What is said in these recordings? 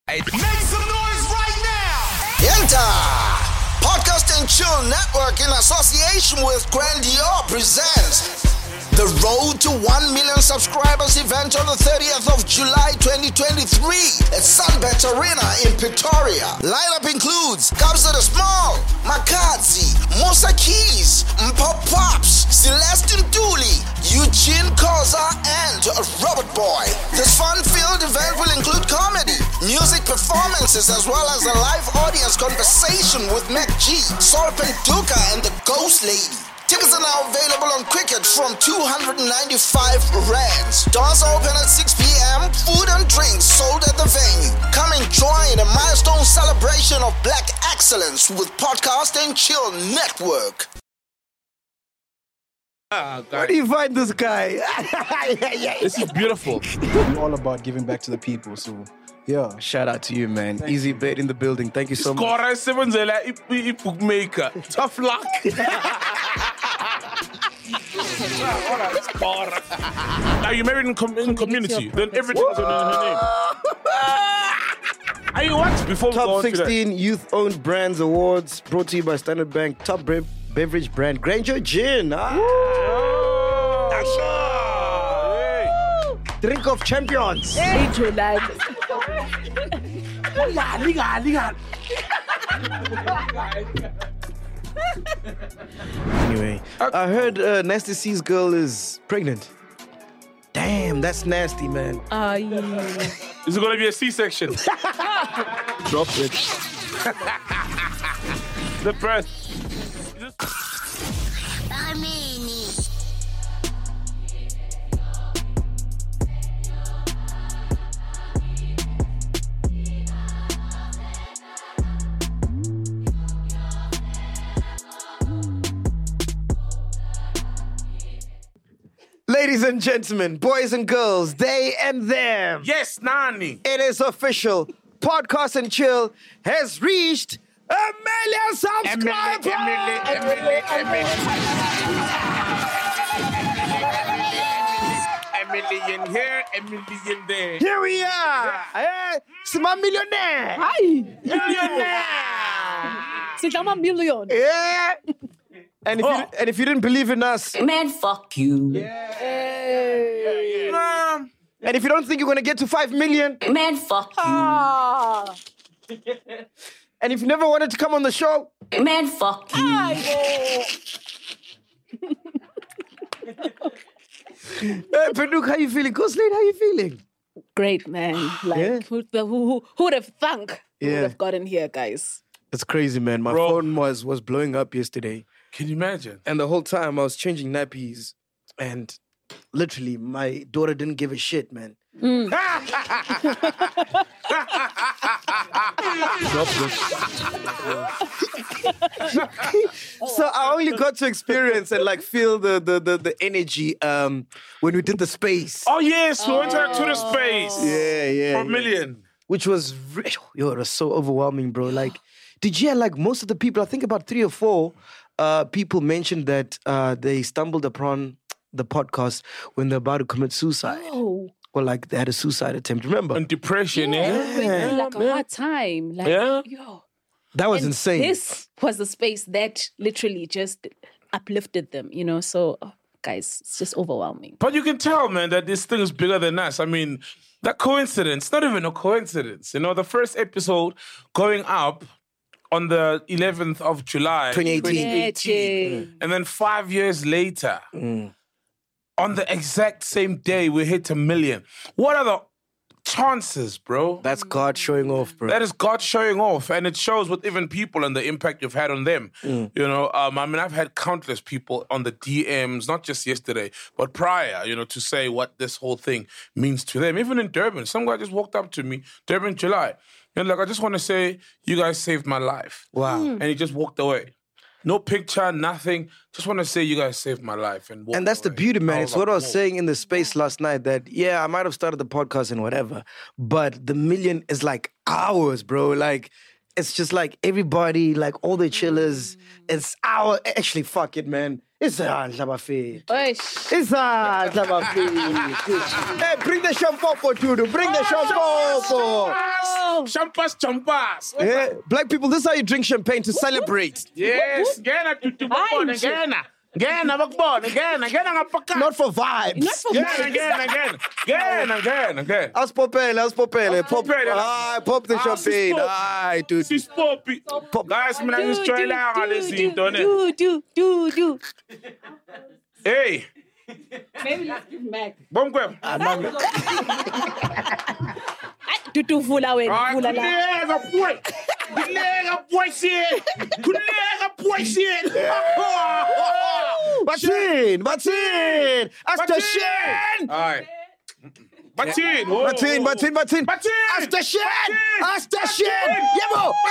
Make some noise right now! Enter! Podcast and Chill Network in association with Grandior presents the Road to 1 Million Subscribers event on the 30th of July 2023 at Sunbet Arena in Pretoria. Lineup includes Kabza the Small, Makazi, Musa Keys, Mpop Pops, Celeste Ntuli, Eugene Koza, and Robert Boy. This fun-filled event will include comedy, music performances, as well as a live audience conversation with Mac G, Sol Penduka, and the Ghost Lady. Tickets are now available on Cricket from 295 rands. Doors open at 6 p.m. Food and drinks sold at the venue. Come and join a milestone celebration of Black excellence with Podcast and Chill Network. Where do you find this guy? This is beautiful. We're all about giving back to the people, so yeah. Shout out to you, man. Easy Bet in the building. Thank you so much. Scorer Sebenzela, bookmaker. Tough luck. Now you married in community, then everything's in her name. Are you what? Before we go Top on to that. 16 Youth-Owned Brands Awards brought to you by Standard Bank. Top beverage brand, Granger Gin. Drink of champions. Anyway, I heard Nasty C's girl is pregnant. Damn, that's nasty, man. Is it going to be a C-section? Drop it. The birth. Ladies and gentlemen, boys and girls, they and them. Yes, Nani. It is official. Podcast and Chill has reached 1 million subscribers. A million here, a million there. Here we are. It's my millionaire. Hi. Millionaire. I'm a million. Yeah. And if you didn't believe in us, Man, fuck you. and if you don't think you're gonna get to 5 million, Man, fuck you. and if you never wanted to come on the show, Man, fuck you. Perduk, how you feeling? Ghost Lady, how you feeling? Great, man. Like, Yeah. who would have thunk who Yeah. would have gotten here, guys? It's crazy, man. My Bro. phone was blowing up yesterday. Can you imagine? And the whole time I was changing nappies, and literally my daughter didn't give a shit, man. So I only got to experience and like feel the energy when we did the space. Oh, yes, we went out to the space. Yeah. For a million. Which was it was so overwhelming, bro. Like, did you hear, like, most of the people, I think about 3 or 4 people mentioned that they stumbled upon the podcast when they're about to commit suicide. Oh. Or like they had a suicide attempt. Remember? And depression, Yeah. Like a hard time. Like, Yeah. yo. That was And insane. This was the space that literally just uplifted them, you know? So, guys, it's just overwhelming. But you can tell, man, that this thing is bigger than us. I mean, that coincidence, not even a coincidence. You know, the first episode going up on the 11th of July, 2018. And then 5 years later, on the exact same day, we hit 1 million. What are the chances, bro? That's God showing off, bro. That is God showing off, and it shows with even people and the impact you've had on them. You know, I mean, I've had countless people on the DMs, not just yesterday, but prior, you know, to say what this whole thing means to them. Even in Durban, some guy just walked up to me, Durban, July, and like, I just want to say, you guys saved my life. Wow. And he just walked away. No picture, nothing. Just want to say you guys saved my life. And And that's the beauty, man. It's what I was saying in the space last night that, yeah, I might have started the podcast and whatever, but the million is like ours, bro. Like, it's just like everybody, like all the chillers, it's our, actually, fuck it, man. It's Hlabafet. Oish. It's Hlabafet. Hey, bring the shampoo, Tudu. Bring the shampoo. Champas. Yeah, black people, this is how you drink champagne to celebrate. Yes, Gena tutubona Gena. Gena bakubona Gena ngapaka. Not for vibes. Not for Gena. As popele. Pop, Popele. pop the champagne. Sis Aye, dude. Sis Poppy. Guys, mina ngisitshela ngalezi zinto ne. Do. Hey, Maybe let's give him back. bomkwem. Vula wena. Hayi Vula la. Kulega poison. Batin. After shit. Hayi. Batin. Batin. After shit. Yebo.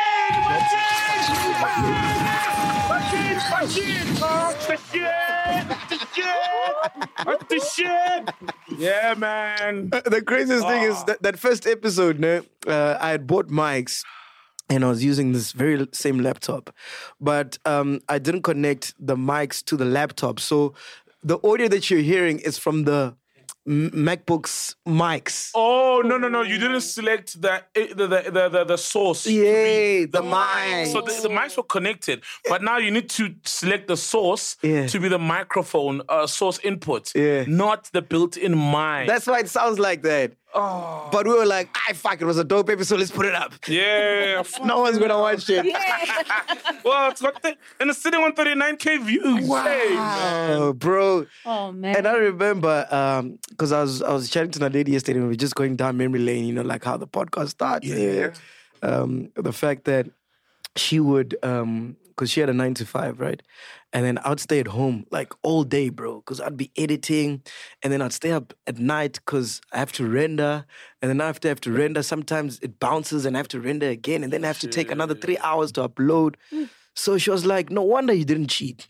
Yeah, man. The craziest thing is that first episode, I had bought mics and I was using this very same laptop, but I didn't connect the mics to the laptop. So the audio that you're hearing is from the MacBook's mics. Oh no! You didn't select the source. Yeah, the mic. So the mics were connected, but now you need to select the source to be the microphone source input, not the built-in mic. That's why it sounds like that. Oh. But we were like, fuck, it was a dope episode, let's put it up. Yeah. No one's gonna watch it. Well, it's got and it's sitting on 39K views. Wow, Hey, man. bro. Oh man. And I remember, because I was chatting to Nadedi yesterday, and we were just going down memory lane, you know, like how the podcast started. Yeah. The fact that she would, because she had a 9 to 5, right? And then I'd stay at home like all day, bro, because I'd be editing, and then I'd stay up at night because I have to render, and then after I have to render, sometimes it bounces and I have to render again, and then I have to take another 3 hours to upload. So she was like, no wonder you didn't cheat.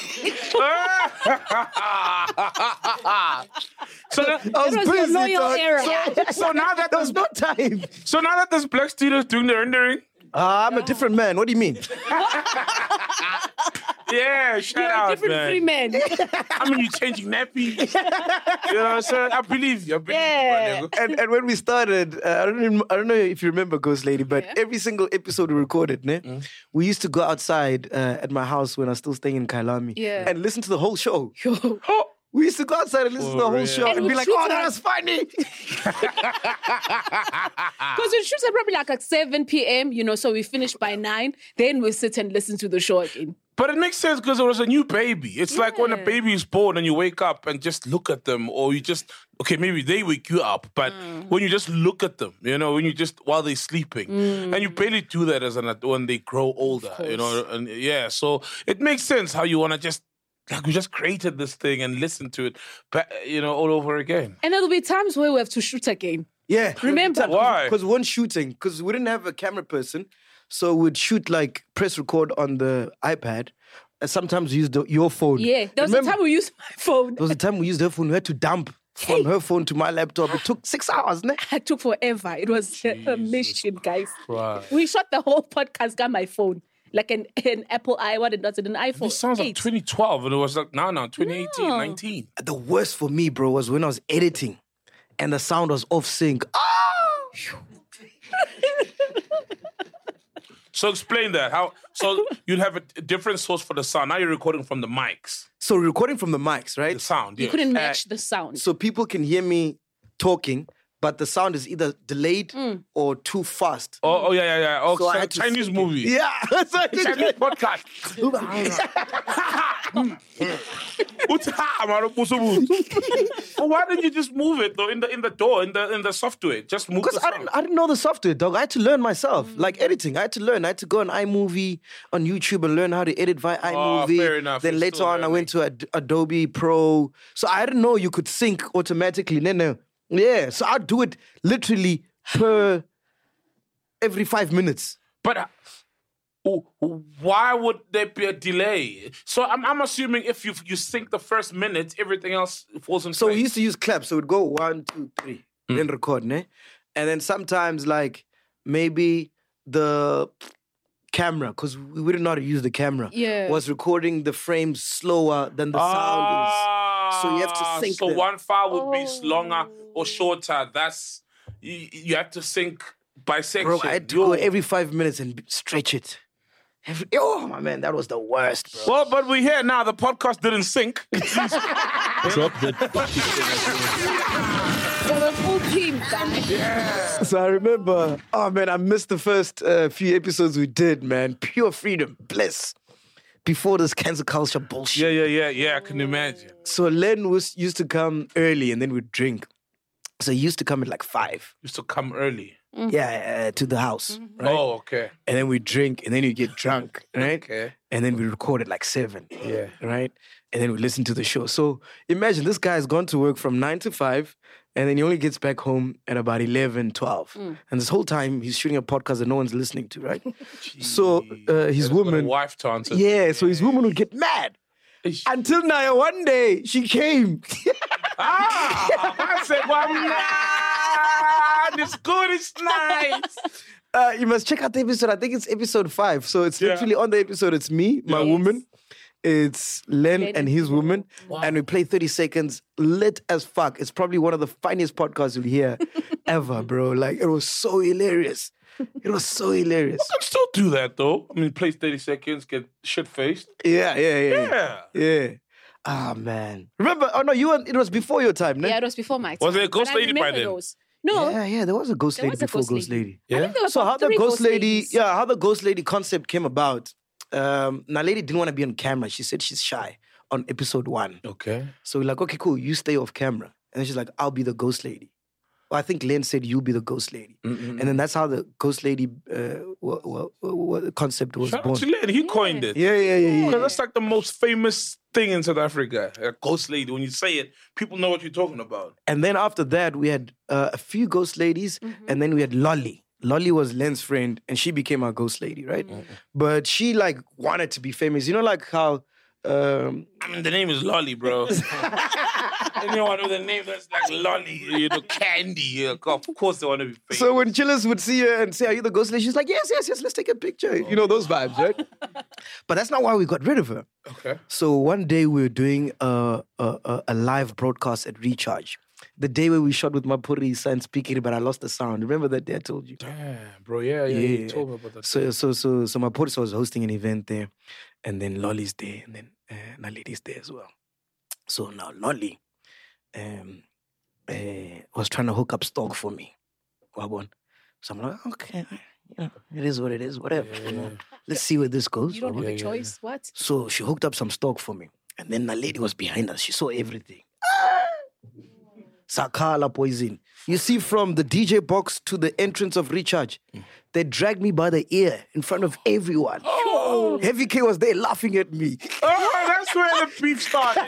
So that, I was That was your busy, loyal dog. era. so now that There was no time. so now that this black student is doing the rendering, I'm a different man. What do you mean? yeah, shout You're a out, different man. free man. I mean, you changing nappies. You know what I'm saying? I believe you. Yeah. My nigga. And when we started, I don't know if you remember Ghost Lady, but every single episode we recorded, we used to go outside at my house when I was still staying in Kailami Yeah. and listen to the whole show. Yo. We used to go outside and listen to the whole real. show And and be we like, shoot oh, that like- was funny. Because it shoots at probably like at 7 p.m., you know, so we finish by 9. Then we sit and listen to the show again. But it makes sense because it was a new baby. It's like when a baby is born and you wake up and just look at them, or you just, okay, maybe they wake you up, but when you just look at them, you know, when you just, while they're sleeping, and you barely do that when they grow older, you know, and so it makes sense how you want to just, like, we just created this thing and listen to it, you know, all over again. And there'll be times where we have to shoot again. Yeah. Remember? Why? Because one shooting, because we didn't have a camera person, so we'd shoot like press record on the iPad, and sometimes we used your phone. Yeah. There was a time we used my phone. There was a time we used her phone. We had to dump from her phone to my laptop. It took 6 hours, ne? It took forever. It was a mission, guys. Christ. We shot the whole podcast, got my phone. Like an Apple I, what it does, an iPhone. This sounds like 8. 2012, and it was like, now, 2018, No. 19. The worst for me, bro, was when I was editing and the sound was off sync. So explain that. So you'd have a different source for the sound. Now you're recording from the mics, So recording from the mics, right? the sound. You Yeah. couldn't match the sound. So people can hear me talking, but the sound is either delayed or too fast. Oh, yeah. Oh, So I had to Chinese sync. movie. Yeah. So I did Chinese it. podcast. Well, why didn't you just move it though in the software? Just move Because the I sound. didn't know the software, dog. I had to learn myself. Like editing, I had to learn. I had to go on iMovie on YouTube and learn how to edit via iMovie. fair enough. Then You're later still on, I went to Adobe Pro. So I didn't know you could sync automatically. No. Yeah, so I'd do it literally every 5 minutes. But why would there be a delay? So I'm assuming if you sync the first minute, everything else falls in So we place. used to use claps. So we'd go 1, 2, 3, then record, ne? And then sometimes, like, maybe the camera, because we didn't know how to use the camera, Yeah. was recording the frames slower than the sound is. So you have to sync So them. one file would be longer or shorter. That's you have to sync by section. Bro, I had to go every 5 minutes and stretch it. Oh, my man, that was the worst, bro. Well, but we're here now. The podcast didn't sync. Drop the So the full team, guys. So I remember, oh man, I missed the first few episodes we did, man. Pure freedom, bliss. Before this cancel culture bullshit. Yeah. I can imagine. So Len used to come early and then we'd drink. So he used to come at like 5. Used to come early. Yeah, to the house, right? Oh, okay. And then we drink and then you get drunk, right? Okay. And then we record at like 7. Yeah. Right? And then we listen to the show. So imagine this guy's gone to work from 9 to 5 and then he only gets back home at about 11, 12. And this whole time he's shooting a podcast that no one's listening to, right? So his Got a woman... wife to answer. Yeah, so his woman would get mad. Until now, one day, she came. I said, well, it's good, it's nice. You must check out the episode. I think it's episode 5. So it's literally on the episode. It's me, my woman. It's Len and his woman. And we play 30 seconds, lit as fuck. It's probably one of the funniest podcasts you'll hear ever, bro. Like, it was so hilarious. It was so hilarious. You can still do that, though. I mean, play 30 seconds, get shit-faced. Yeah. Ah, man. Remember, it was before your time, no? Yeah, it was before my time. Was there a ghost But I lady by remember then? those. No. Yeah, there was a ghost There lady was a before ghost Ghost lady. Lady. I think there were So how about the 3 ghost lady, ladies. how the ghost lady concept came about. Now, lady didn't want to be on camera. She said she's shy on episode 1. Okay. So we're like, okay, cool. You stay off camera. And then she's like, I'll be the ghost lady. Well, I think Len said you'll be the ghost lady. And then that's how the ghost lady concept was Shout out born. to Len. He coined it. Yeah. Because that's like the most famous thing in South Africa. A ghost lady. When you say it, people know what you're talking about. And then after that, we had a few ghost ladies, and then we had Lolly. Lolly was Len's friend, and she became our ghost lady, right? But she like wanted to be famous. You know, like how I mean, the name is Lolly, bro. Anyone with a name that's like Lolly, Candy. Yeah, of course they want to be famous. so when chillers would see her and say, "Are you the ghost lady?" She's like, "Yes, let's take a picture." You know those vibes, right? But that's not why we got rid of her. Okay. So one day we were doing a live broadcast at Recharge. The day where we shot with Mapurisa and speaking, but I lost the sound. Remember that day I told you? Damn, bro. Yeah. You told me about that. So Mapurisa was hosting an event there, and then Lolly's there, and then Naledi's there as well. So now Lolly was trying to hook up stock for me. Wabon. So I'm like, okay, it is what it is, whatever. Let's see where this goes. You don't have Wabon. a choice. What? So she hooked up some stock for me. And then the lady was behind us. She saw everything. Sakala poison. You see, from the DJ box to the entrance of Recharge, they dragged me by the ear in front of everyone. Oh. Heavy K was there laughing at me. Oh, that's where the beef started.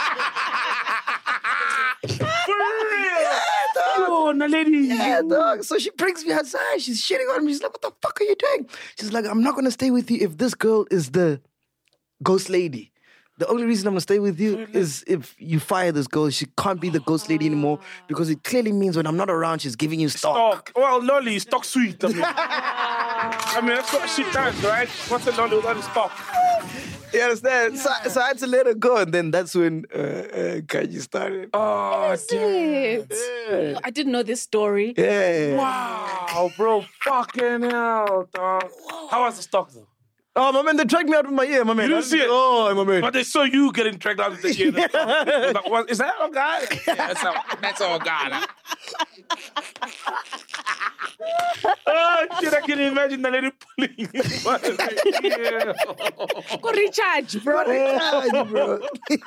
For real. Oh, Naledi. Yeah, dog. So she brings me outside. She's shitting on me. She's like, what the fuck are you doing? She's like, I'm not going to stay with you if this girl is the ghost lady. The only reason I'm going to stay with you is if you fire this girl. She can't be the ghost lady anymore because it clearly means when I'm not around, she's giving you stock. Well, Lolly, stock sweet. I mean, that's what she does, right? What's a Lolly without a stock? You understand? So I had to let her go. And then that's when Kaji started. Oh, damn. Oh, I didn't know this story. Yeah. Wow, bro. Fucking hell, dog. How was the stock, though? Oh, my man, they dragged me out with my ear, my man. You didn't see it? Oh, my man. But they saw you getting dragged out of the ear. Like, what, is that our guy? Yeah, that's our guy. Oh, shit, I can imagine the lady pulling his Go recharge, bro. Bro.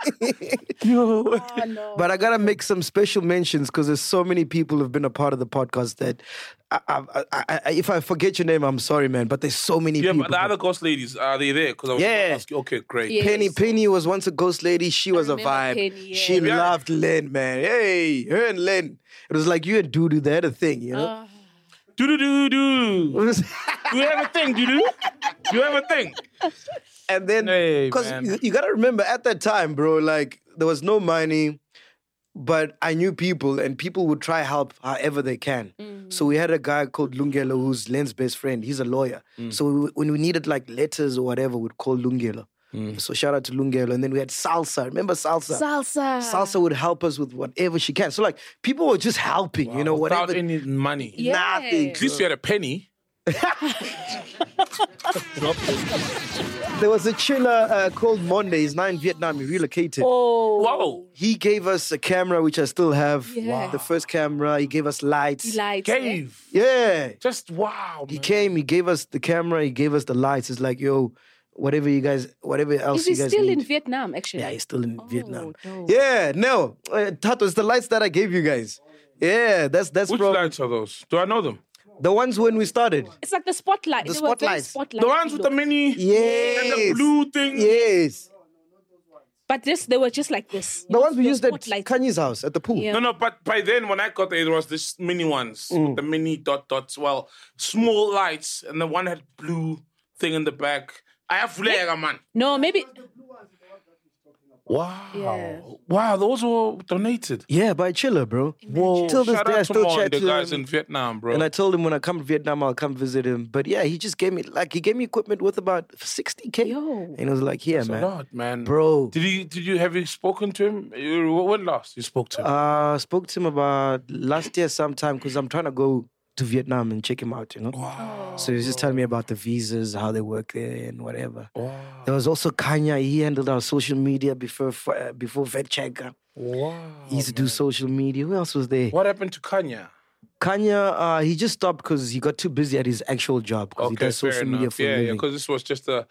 Oh, no. But I gotta make some special mentions because there's so many people who've been a part of the podcast that if I forget your name, I'm sorry, man. But there's so many Yeah, people. but the other ghost ladies, are they there? Because I was Yeah. going to ask you. Okay, great. Yeah. Penny was once a ghost lady. She was a remember vibe. Penny, yeah. She loved Len, man. Hey, her and Len. It was like you and Dudu, they had a thing, you know? Do. Do you have a thing, do? You have a thing? And then, Hey, because man. you gotta remember, at that time, bro, like, there was no money. but I knew people, and people would try help however they can. So we had a guy called Lungelo, who's Len's best friend. He's a lawyer. So when we needed like letters or whatever, we'd call Lungelo. So shout out to Lungelo. And then we had Salsa. Remember Salsa? Salsa would help us with whatever she can. So like people were just helping, you know, Without whatever. any money. Yeah. Nothing. At least you had a penny. There was a chiller called Monday. He's now in Vietnam. He relocated. Whoa. He gave us a camera, which I still have. Yeah. The first camera. He gave us lights. Gave. Yeah. Just wow. He Man. came, he gave us the camera, he gave us the lights. It's like, yo, whatever else Is he you guys still need. in Vietnam, actually? Yeah, he's still in Vietnam. dope. Yeah, no. Tato, it's the lights that I gave you guys. Yeah, that's Which from lights are those? Do I know them? the ones when we started. It's like the spotlight. The They were very spotlights. spotlight The ones with the mini Yes. and the blue thing. Yes. But they were just like this. The ones we The used at spotlights. Kanye's house at the pool. Yeah. No, but by then when I got there, it was this mini ones with the mini dots. Well, small lights, and the one had blue thing in the back. I have flare, man. No, maybe. Wow. Yeah. Wow, those were donated. Yeah, by Chiller, bro. Whoa. Till this Shout day, I out to still Mon, chat the to guys him. in Vietnam, bro. And I told him when I come to Vietnam, I'll come visit him. But yeah, he just gave me equipment worth about 60K. Yo. And he was like, here, That's man. a lot, man. Bro. Have you spoken to him? When last you spoke to him? Spoke to him about last year sometime because I'm trying to go to Vietnam and check him out, you know? Wow. So he was just telling me about the visas, how they work there and whatever. Wow. There was also Kanye. He handled our social media before Vet Checker. Wow. He used to do social media. Who else was there? What happened to Kanye? Kanye, he just stopped because he got too busy at his actual job because he does social media for a Yeah, living. because this was just a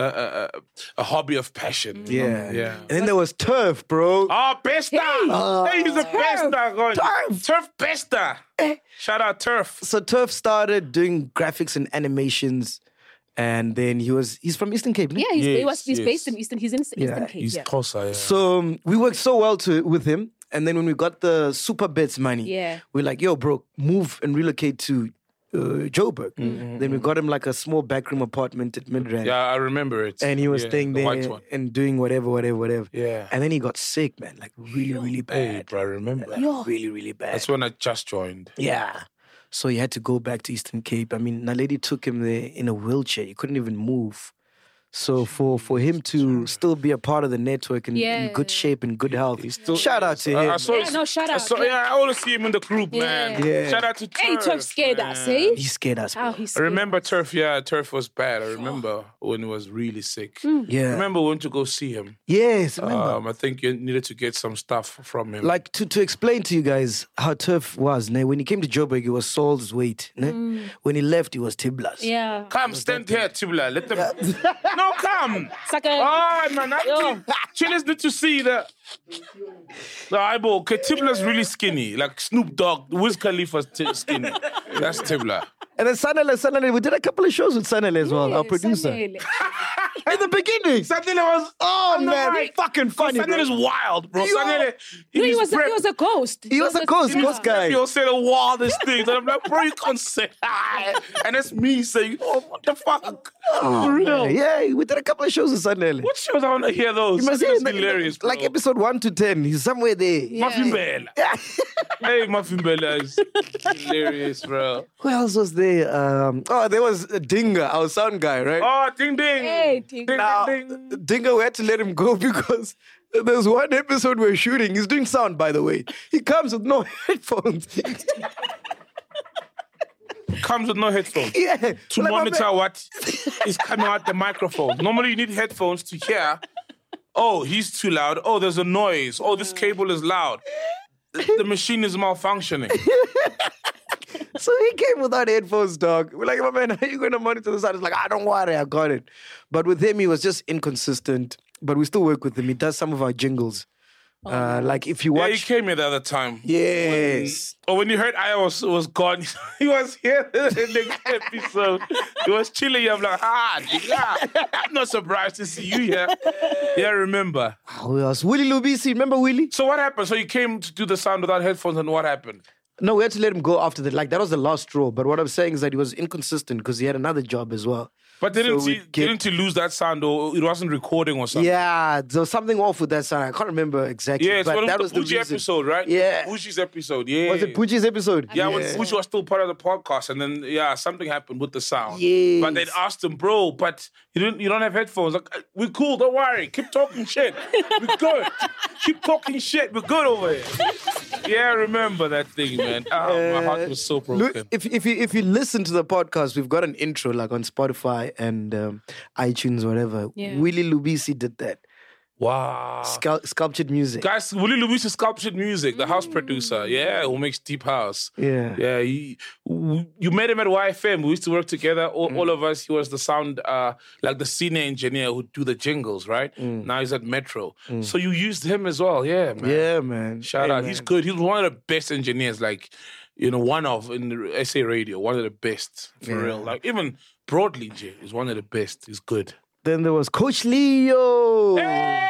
hobby of passion. Yeah. Yeah. And then there was Turf, bro. Oh, Pesta! Hey, he's a Pesta. God. Turf Pesta. Shout out Turf. So Turf started doing graphics and animations, and then he's from Eastern Cape, no? Yeah, Yes, he's yes. based in Eastern. He's in Eastern Cape. He's yeah. Xhosa, yeah. So we worked so well with him, and then when we got the Super Bets money, Yeah. we're like, yo, bro, move and relocate to Joburg. Then we got him like a small backroom apartment at Midrand. Yeah, I remember it. And he was staying the white there one. and doing whatever. Yeah. And then he got sick, man, like really Hey, bad. bro, I remember. Really, really bad. That's when I just joined. Yeah. So he had to go back to Eastern Cape. I mean, Naledi took him there in a wheelchair. He couldn't even move. So for him to still be a part of the network and in good shape and good health, shout out to him. I saw Yeah, no, shout out. I always see him in the group, man. Yeah. Shout out to Turf. Hey, Turf scared us, man. eh? He scared us. How Bro. he I scared remember Turf, Turf was bad. I remember when he was really sick. Yeah. I remember when to go see him. Yes, remember. I think you needed to get some stuff from him. Like to explain to you guys how Turf was, né? When he came to Joburg, he was Saul's weight. Né? When he left, he was Tiblas. Yeah. Come, stand here, Tibula. Let them. No, come. It's like a. Oh, man. Chillers need to see the eyeball. Okay, Tibla's really skinny. Like Snoop Dogg, Wiz Khalifa's skinny. That's Tibla. And then Sanele, we did a couple of shows with Sanele as well, our producer. Sanele. In the beginning. Sanele was fucking funny. Sanele is wild, bro. Yeah. Sanele, No, he was a ghost. He was a ghost guy. He'll say the wildest things. And I'm like, bro, you can't say that. And that's me saying, oh, what the fuck? For real. Yeah, we did a couple of shows with Sanele. What shows I want to hear those? You must It's hear hilarious, bro. like episode 1 to 10. He's somewhere there. Muffin Bella. Hey, Muffin Bella is hilarious, bro. Who else was there? There was Dinga, our sound guy, right? Oh, ding ding. Hey, ding. Now, ding. Dinga, we had to let him go because there's one episode we're shooting. He's doing sound, by the way. He comes with no headphones. Comes with no headphones. Yeah. To Like, my monitor man- what is coming out the microphone. Normally you need headphones to hear, oh, he's too loud. Oh, there's a noise. Oh, this cable is loud. The machine is malfunctioning. So he came without headphones, dog. We're like, my man, how are you going to monitor the sound? He's like, don't worry, I got it. But with him, he was just inconsistent. But we still work with him. He does some of our jingles. Like if you Yeah, he watch... came here the other time. Yes. When you heard I was gone, he was here in the episode. He was chilling. I'm like, I'm not surprised to see you here. Yeah, I remember. Who else? Willie Lubisi. Remember Willie? So what happened? So you came to do the sound without headphones, and what happened? No, we had to let him go after that. Like, that was the last straw. But what I'm saying is that he was inconsistent because he had another job as well. But didn't So we didn't he lose that sound, or it wasn't recording or something? Yeah, there was something off with that sound. I can't remember exactly. Yeah, it's but one that of was the the Bucci reason. episode, right? Yeah. Bucci's episode, yeah. Was it Pucci's episode? Yeah, when Bucci was still part of the podcast, and then something happened with the sound. Yes. But they'd asked him, bro, but you don't have headphones. Like, we're cool, don't worry. Keep talking shit. We're good. Keep talking shit. We're good over here. Yeah, I remember that thing, man. Oh, my heart was so broken. Look, if you listen to the podcast, we've got an intro like on Spotify and iTunes, whatever. Yeah. Willie Lubisi did that. Wow. Sculptured music. Guys, Willie Lewis is sculptured music, the house producer. Yeah, who makes deep house. Yeah. Yeah. You met him at YFM. We used to work together. All of us. He was the sound, like the senior engineer who'd do the jingles, right? Now he's at Metro. So you used him as well. Yeah, man. Yeah, man. Shout Hey, out. man. He's good. He's one of the best engineers, like, one of in the SA radio, one of the best for real. Like, even broadly, Jay is one of the best. He's good. Then there was Coach Leo. Hey,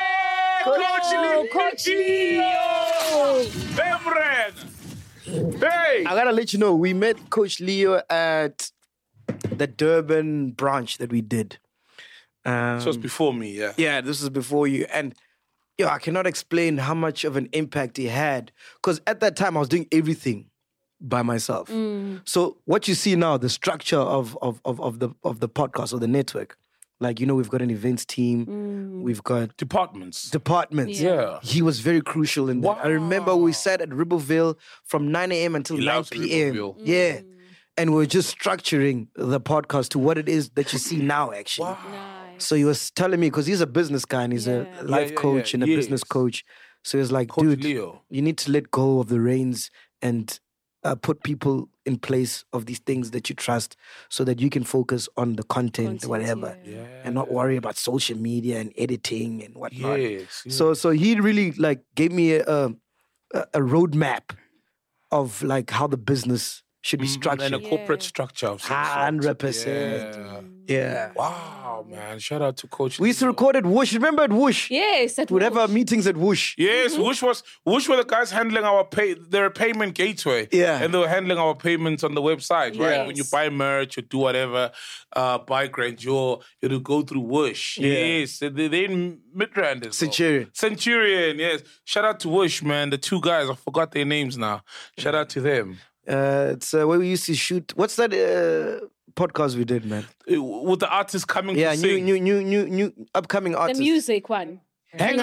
Coach Leo! Reverend! Hey! I gotta let you know, we met Coach Leo at the Durban branch that we did. So it's before me, yeah. Yeah, this is before you. And I cannot explain how much of an impact he had. Because at that time, I was doing everything by myself. So what you see now, the structure of the podcast or the network, like, we've got an events team, we've got Departments. Yeah. He was very crucial in that. I remember we sat at Ribbleville from 9 a.m. until He 9 loves p.m. Ribbleville. Yeah. And we're just structuring the podcast to what it is that you see now, actually. Nice. So he was telling me, because he's a business guy and he's a life Yeah, coach and a yes. business coach. So he was like, Coach dude, Leo. you need to let go of the reins and put people in place of these things that you trust so that you can focus on the content whatever, and not worry about social media and editing and whatnot. Yes. So he really like gave me a roadmap of like how the business should be structured. And a corporate structure of some sort. 100%. Yeah. Wow, man. Shout out to Coach We used to Leo. record at Whoosh. Remember at Whoosh? Yes, that We'd have our was- meetings at Whoosh. Yes, Whoosh were the guys handling our their payment gateway. Yeah. And they were handling our payments on the website, right? Yes. When you buy merch or do whatever, buy grandeur, it'll go through Whoosh. Yes. They in Midrand as well. Centurion, yes. Shout out to Whoosh, man. The two guys, I forgot their names now. Shout out to them. It's where we used to shoot. What's that podcast we did, man? With the artists coming Yeah, to sing. new upcoming the artists. music one. Hang on.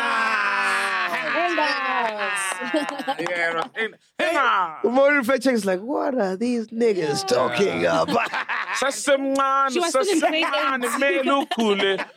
Yeah, hang on. More is like, what are these niggas talking about? Sasemncane, She was still in grade sasemncane, melukule,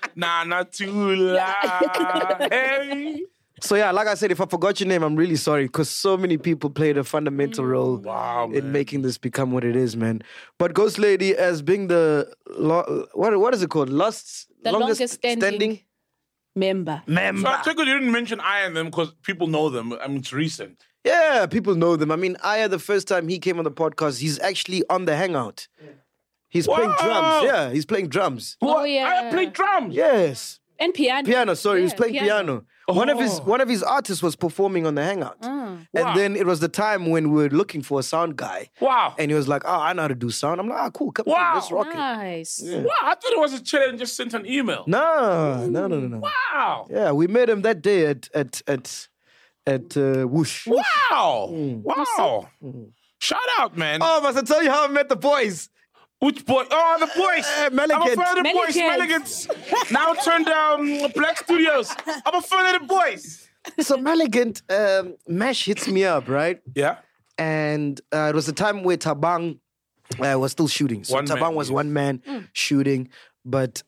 nanatula. Hey. So yeah, like I said, if I forgot your name, I'm really sorry because so many people played a fundamental role in making this become what it is, man. But Ghost Lady, as being the what is it called? Longest standing member. So I think you didn't mention I and them because people know them. I mean, it's recent. Yeah, people know them. I mean, Aya, the first time he came on the podcast, he's actually on the Hangout. He's playing drums. Yeah, he's playing drums. Oh, yeah. I play drums. Yes. And piano. Piano, sorry, he was Yeah, playing piano. One of his artists was performing on the Hangout. And then it was the time when we were looking for a sound guy. Wow. And he was like, I know how to do sound. I'm like, cool, come on, let's rock it. Nice. Wow, I thought it was a chill and just sent an email. No. Wow. Yeah, we met him that day at Whoosh. Wow. Wow. Shout out, man. Oh, must I tell you how I met the boys? Which boy? Oh, the boys. Melicant. I'm a fan of the boys. Melicants. Now turned down Black Studios. I'm a fan of the boys. So Melicant, Mesh hits me up, right? Yeah. And it was the time where Tabang was still shooting. So One Tabang man, was yes. one man shooting, but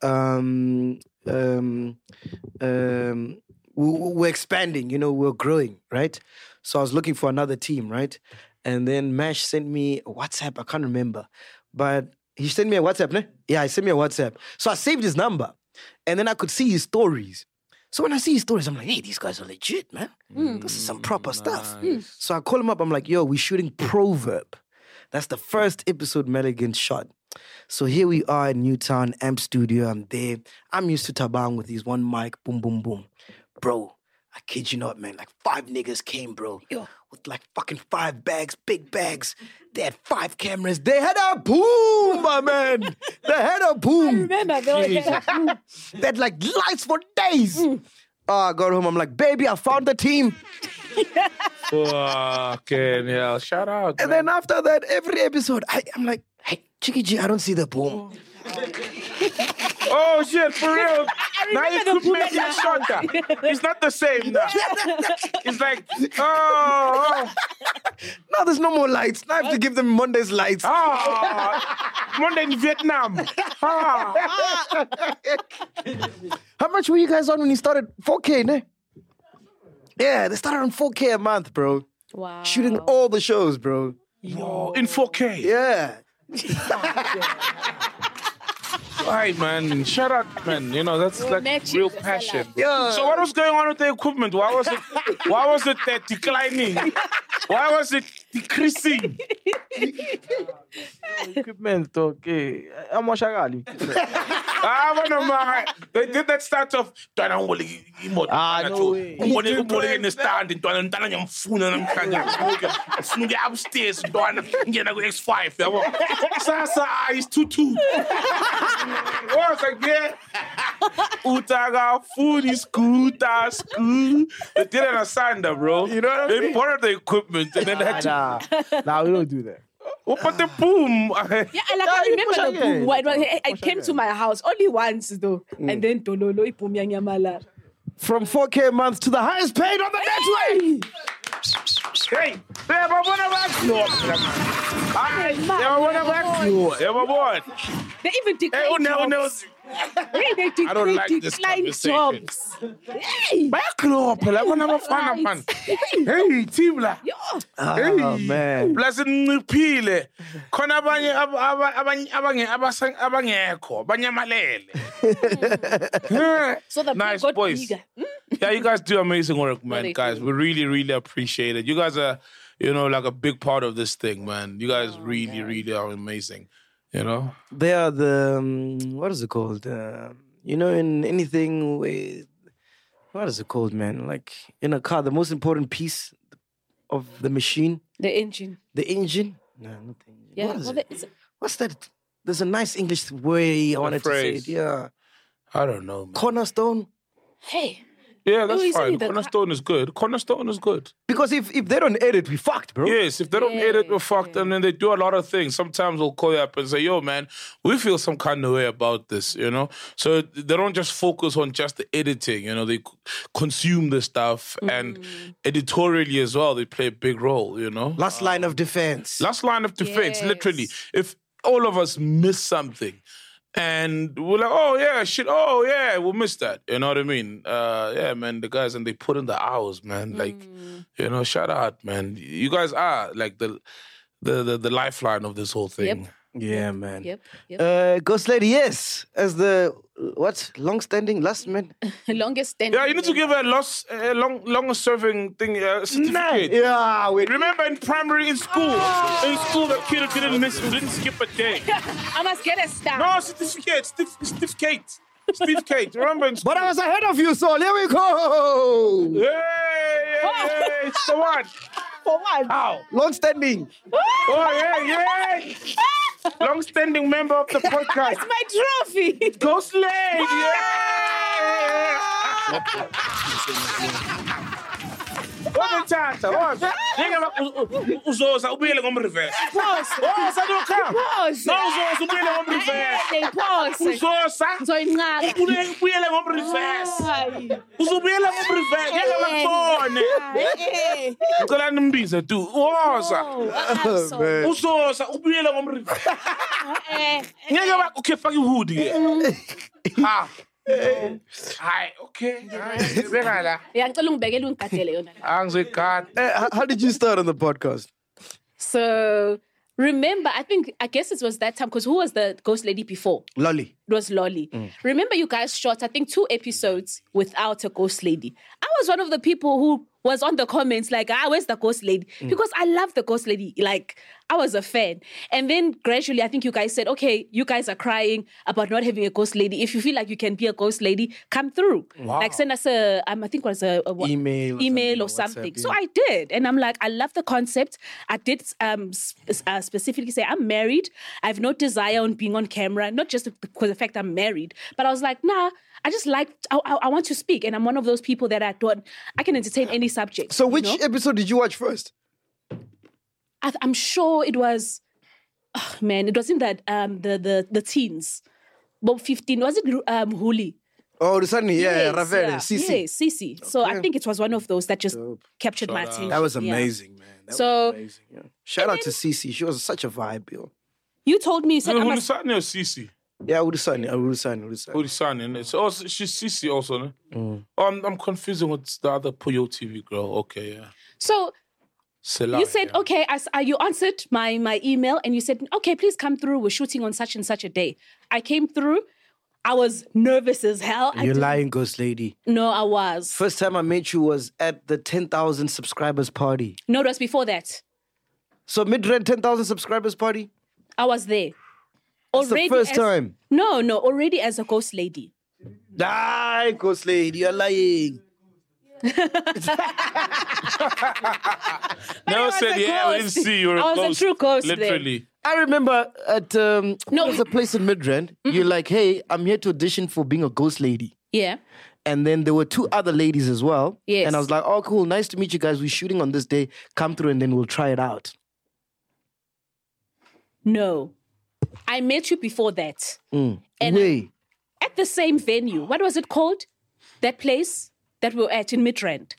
we're expanding, we're growing, right? So I was looking for another team, right? And then Mesh sent me a WhatsApp, I can't remember, but he sent me a WhatsApp, ne? Yeah, he sent me a WhatsApp. So I saved his number, and then I could see his stories. So when I see his stories, I'm like, hey, these guys are legit, man. This is some proper stuff. So I call him up. I'm like, yo, we're shooting Proverb. That's the first episode Meligan shot. So here we are in Newtown, Amp Studio. I'm there. I'm used to Tabang with his one mic, boom, boom, boom. Bro, I kid you not, man. Like 5 niggas came, bro. Yo. With like fucking 5 bags, big bags. They had 5 cameras. They had a boom, my man. They had a boom. Remember, they were They had like lights for days. I got home. I'm like, baby, I found the team. Fucking hell. Shout out. And then after that, every episode, I'm like, hey, Chicky G, I don't see the boom. Oh shit, for real. Now remember you the could boom make at it shorter. It's not the same now. It's like, oh. Now there's no more lights. Now I have to give them Monday's lights. Monday in Vietnam. How much were you guys on when you started? 4K, ne? Yeah, they started on 4K a month, bro. Wow. Shooting all the shows, bro. Yo, in 4K. Yeah. Right, man. Shout out, man. You know, that's like magic. real That's passion. Yeah. So what was going on with the equipment? Why was it declining? Why was it decreasing? Equipment, okay. How much I got? They did that start of no way. stand upstairs X5 Sasa is 2-2. Was like yeah. Utaga food is scooter school. They did an asanda, bro. You know what I mean? They borrowed the equipment and then they had to Nah, we don't do that. but the boom. Yeah, and like I remember the boom. I came to my house only once though, and then Tololo iboom yanyamala. From 4K a month to the highest paid on the network. Hey, they They even declined jobs. Hey, they I don't like this declined conversation. jobs. Hey, Hey, Tibla. Oh, man. Blessing Pile. Khona abanye abangekho banyamalele. so the Nice pay got boys. bigger. Yeah, you guys do amazing work, man, Very guys. cool. We really, really appreciate it. You guys are, you know, like a big part of this thing, man. You guys really, really are amazing. You know? They are the, what is it called? You know, in anything with, what is it called, man? Like in a car, the most important piece of the machine, The engine. the engine. No, not the engine. Yeah. What is well, it? What's that? There's a nice English way I wanted to say phrase. it. Yeah. I don't know, man. Cornerstone. Hey. Yeah, that's he's fine. only the- Cornerstone is good. Cornerstone is good. Because if they don't edit, we fucked, bro. Yes, if they don't edit, we're fucked. And then they do a lot of things. Sometimes they'll call you up and say, yo, man, we feel some kind of way about this, you know? So they don't just focus on just the editing, you know? They consume the stuff. And editorially as well, they play a big role, you know? Last line of defense. Last line of defense, Yes. literally. If all of us miss something, and we're like, oh, yeah, shit, oh, yeah, we'll miss that. You know what I mean? Yeah, man, the guys, and they put in the hours, man. Like, you know, shout out, man. You guys are, like, the lifeline of this whole thing. Yeah, man. Yep. Ghost Lady, yes. As the, long-standing last man? Longest standing. Yeah, you need to give her a longest serving thing, certificate. Yeah, wait. Remember in primary, in school, the kid didn't miss, didn't skip a day. I must get a star. No, certificate. Remember in school. But I was ahead of you, so here we go. Yeah, it's the one. For what? How? Long-standing. Oh, yeah. Long-standing member of the podcast. It's my trophy. Ghost Lady, uzoza ubuyele ngomreverse. Pause. Woza lokha. Pause. No uzoza ubuyele ngomreverse. Hey, pause. Uzoza Ngizoyinqaba. ubuyele ngomreverse. Hayi. Uzobuyela ngomreverse. Ngeke bakubone. Hayi. Ngicela nimbize tu. Woza. So. Uzoza ubuyele ngomreverse. Ngeke bakukhefa ihood ke. Ha. Hayi, okay. Hayi, beka la. Yeah, ngicela ungibekele ungigadele yona. Angizigadi. How did you start on the podcast? So remember, I guess it was that time because who was the ghost lady before? Lolly. It was Lolly. Remember, you guys shot, I think, 2 episodes without a ghost lady. I was one of the people who was on the comments like, where's the ghost lady? Because I love the ghost lady. Like, I was a fan. And then gradually, I think you guys said, okay, you guys are crying about not having a ghost lady. If you feel like you can be a ghost lady, come through. Wow. Like, send us a I think it was a what? Email or something. WhatsApp, So yeah. I did. And I'm like, I love the concept. I did specifically say, I'm married. I have no desire on being on camera, not just because of the fact I'm married. But I was like, nah, I just I want to speak. And I'm one of those people that I can entertain any subject. So which you know? episode did you watch first? I'm sure it was, it was in that, the teens. About 15. Was it Huli? Oh, the Sunny, Yes, Ravere, Sisi. Yes, Sisi. So I think it was one of those that just captured my attention. That was Yeah. amazing, man. That So- was amazing. Yeah. Shout out to Sisi. She was such a vibe, yo. You told me, you said, No, I Huli must, Sani or Sisi? Yeah, Udusani. Huli Sani, innit? So also, she's Sisi also, no? Oh, I'm confusing with the other Puyo TV girl. Okay, yeah. so Selah, you said, yeah. okay, you answered my email and you said, okay, please come through. We're shooting on such and such a day. I came through. I was nervous as hell. You're lying, ghost lady. No, I was. First time I met you was at the 10,000 subscribers party. No, it was before that. So Midrand 10,000 subscribers party? I was there. It's the first time. No, already as a ghost lady. Die, ghost lady. You're lying. Never was said, a yeah, we didn't ghost. see you. I was a true ghost then. Literally. I remember at there's a place in Midrand. You're like, hey, I'm here to audition for being a ghost lady. Yeah. And then there were two other ladies as well. Yes. And I was like, oh, cool. Nice to meet you guys. We're shooting on this day. Come through and then we'll try it out. No. I met you before that. And Way. at the same venue. What was it called? That place that we were at in Midrand.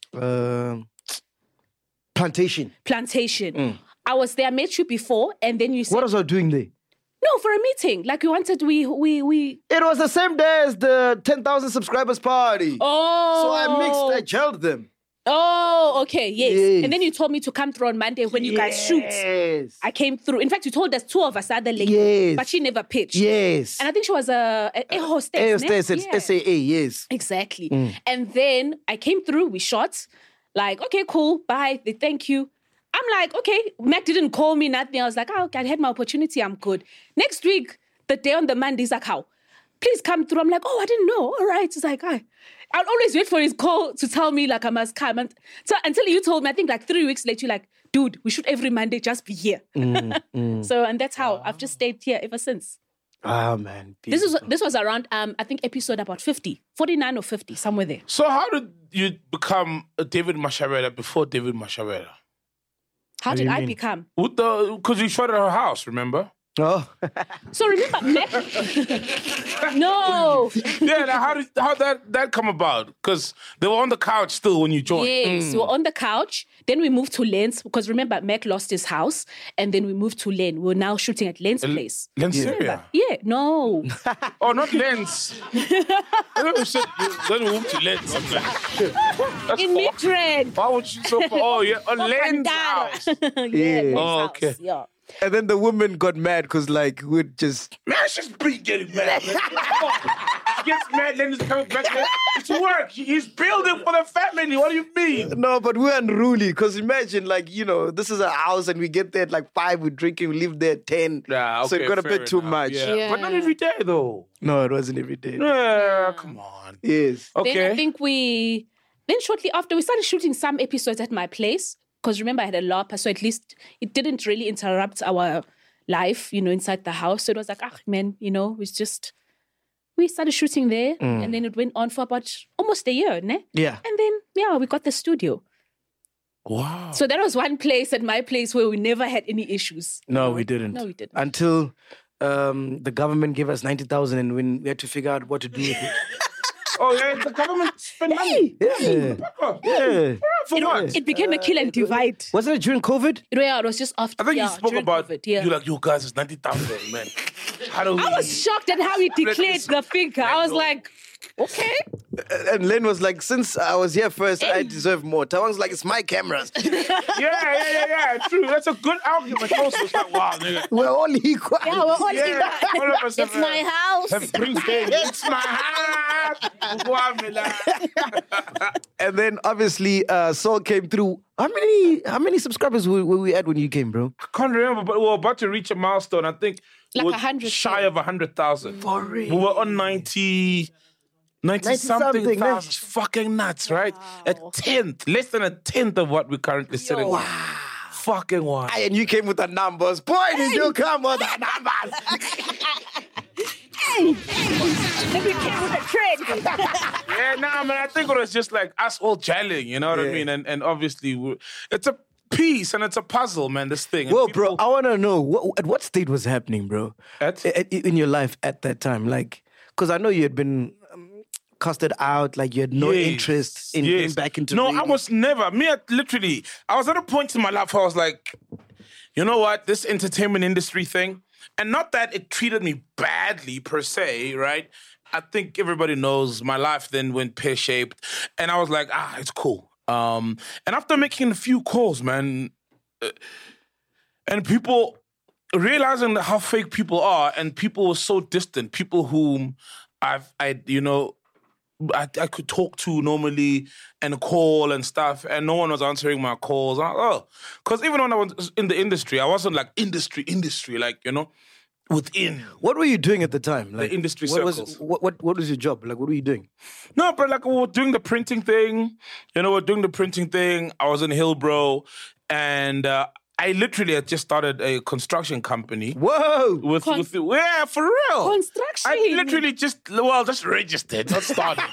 Plantation. Plantation. I was there, I met you before, and then you said, What was I doing there? no, for a meeting. Like we wanted, we. It was the same day as the 10,000 subscribers party. Oh. So I gelled them. Oh, okay, yes. Yes. And then you told me to come through on Monday when you guys shoot. Yes. I came through. In fact, you told us two of us are the lady, Yes. but she never pitched. Yes. And I think she was a hostess. Air ne? hostess at Yeah. SAA, yes. Exactly. And then I came through, we shot. Like, okay, cool, bye, thank you. I'm like, okay, Mac didn't call me, nothing. I was like, oh, okay, I had my opportunity, I'm good. Next week, the day on the Monday, he's like, how? Please come through. I'm like, oh, I didn't know. All right. It's like, I'll always wait for his call to tell me, like, I must come. And so until you told me, I think like 3 weeks later, you're like, dude, we shoot every Monday, just be here. So, and that's how I've just stayed here ever since. Ah, man. This was around, I think, episode about 50, 49 or 50, somewhere there. So how did you become a David Masharela before David Masharela? How did I become? Because you shot at her house, remember? Oh. So remember, no. Yeah, now how that come about? Because they were on the couch still when you joined. Yes, we were on the couch. Then we moved to Len's because remember, Mac lost his house, and then we moved to Len. We're now shooting at Len's place. Lens Syria? Yeah, no. Oh, not Lens. I thought you said then we moved to Lens. I'm like, that's In far. Midrand. Why would you so far? Oh, yeah, on Lens house. Yeah. Len's Oh, house, okay. Yeah. And then the woman got mad because, like, we'd just... Man, she's pretty getting mad. Man. She gets mad, then he's coming back there. It's work. He's building for the family. What do you mean? No, but we're unruly because imagine, like, you know, this is a house and we get there at like 5, we're drinking, we leave there at 10. Yeah, So it got a fair bit too enough. much. Yeah. But not every day, though. No, it wasn't every day. Yeah, come on. Yes. Okay. Then I think then shortly after, we started shooting some episodes at my place. Because remember, I had a LARPer, so at least it didn't really interrupt our life, inside the house. So it was like, man, we started shooting there. And then it went on for about almost a year, ne? Yeah. And then, we got the studio. Wow. So that was one place at my place where we never had any issues. No, we didn't. No, we didn't. Until the government gave us 90,000 and when we had to figure out what to do with it. Oh, yeah, the government spent money. Yeah. Yeah. For what? It became a kill and divide. Wasn't it during COVID? It was just after. I think you spoke during about, COVID, yeah. you're like, you guys, it's 90,000, man. How do we... I was shocked at how he declared the figure. I was like, okay. And Len was like, since I was here first, I deserve more. Tawang's like, it's my cameras. Yeah, true. That's a good argument. Also, it's like, wow, nigga. We're all equal. Yeah, we're all Yeah, equal. 100%. It's my house. Bring baby. It's my house. And then obviously Saul came through. How many subscribers were we at when you came, bro? I can't remember, but we were about to reach a milestone. I think Like we were 100K. shy of 100,000. For real? We were on 90 something something, man. thousand. It's fucking nuts, right? A tenth, less than a tenth of what we're currently sitting on. Fucking wow. And you came with the numbers. Boy, did you come with the numbers. Maybe came with a trend. Yeah, nah, man. I think it was just like us all gelling, you know what I mean? And obviously, it's a piece and it's a puzzle, man, this thing. And Well, people- bro, I want to know, at what state was happening, bro? In your life at that time? Like, because I know you had been casted out, like you had no Yes, interest in yes. getting back into No, radio. I was never. I was at a point in my life where I was like, you know what? This entertainment industry thing, and not that it treated me badly per se, right? I think everybody knows my life then went pear-shaped. And I was like, it's cool. And after making a few calls, man, and people realizing how fake people are, and people were so distant, people whom I could talk to normally and call and stuff, and no one was answering my calls. Because even when I was in the industry, I wasn't like industry, like, you know, within. What were you doing at the time? Like, industry what circles. What was your job? Like, what were you doing? No, but like we were doing the printing thing. You know, I was in Hillbro, and I literally had just started a construction company. Whoa! Yeah, for real. Construction. I literally just registered, not started.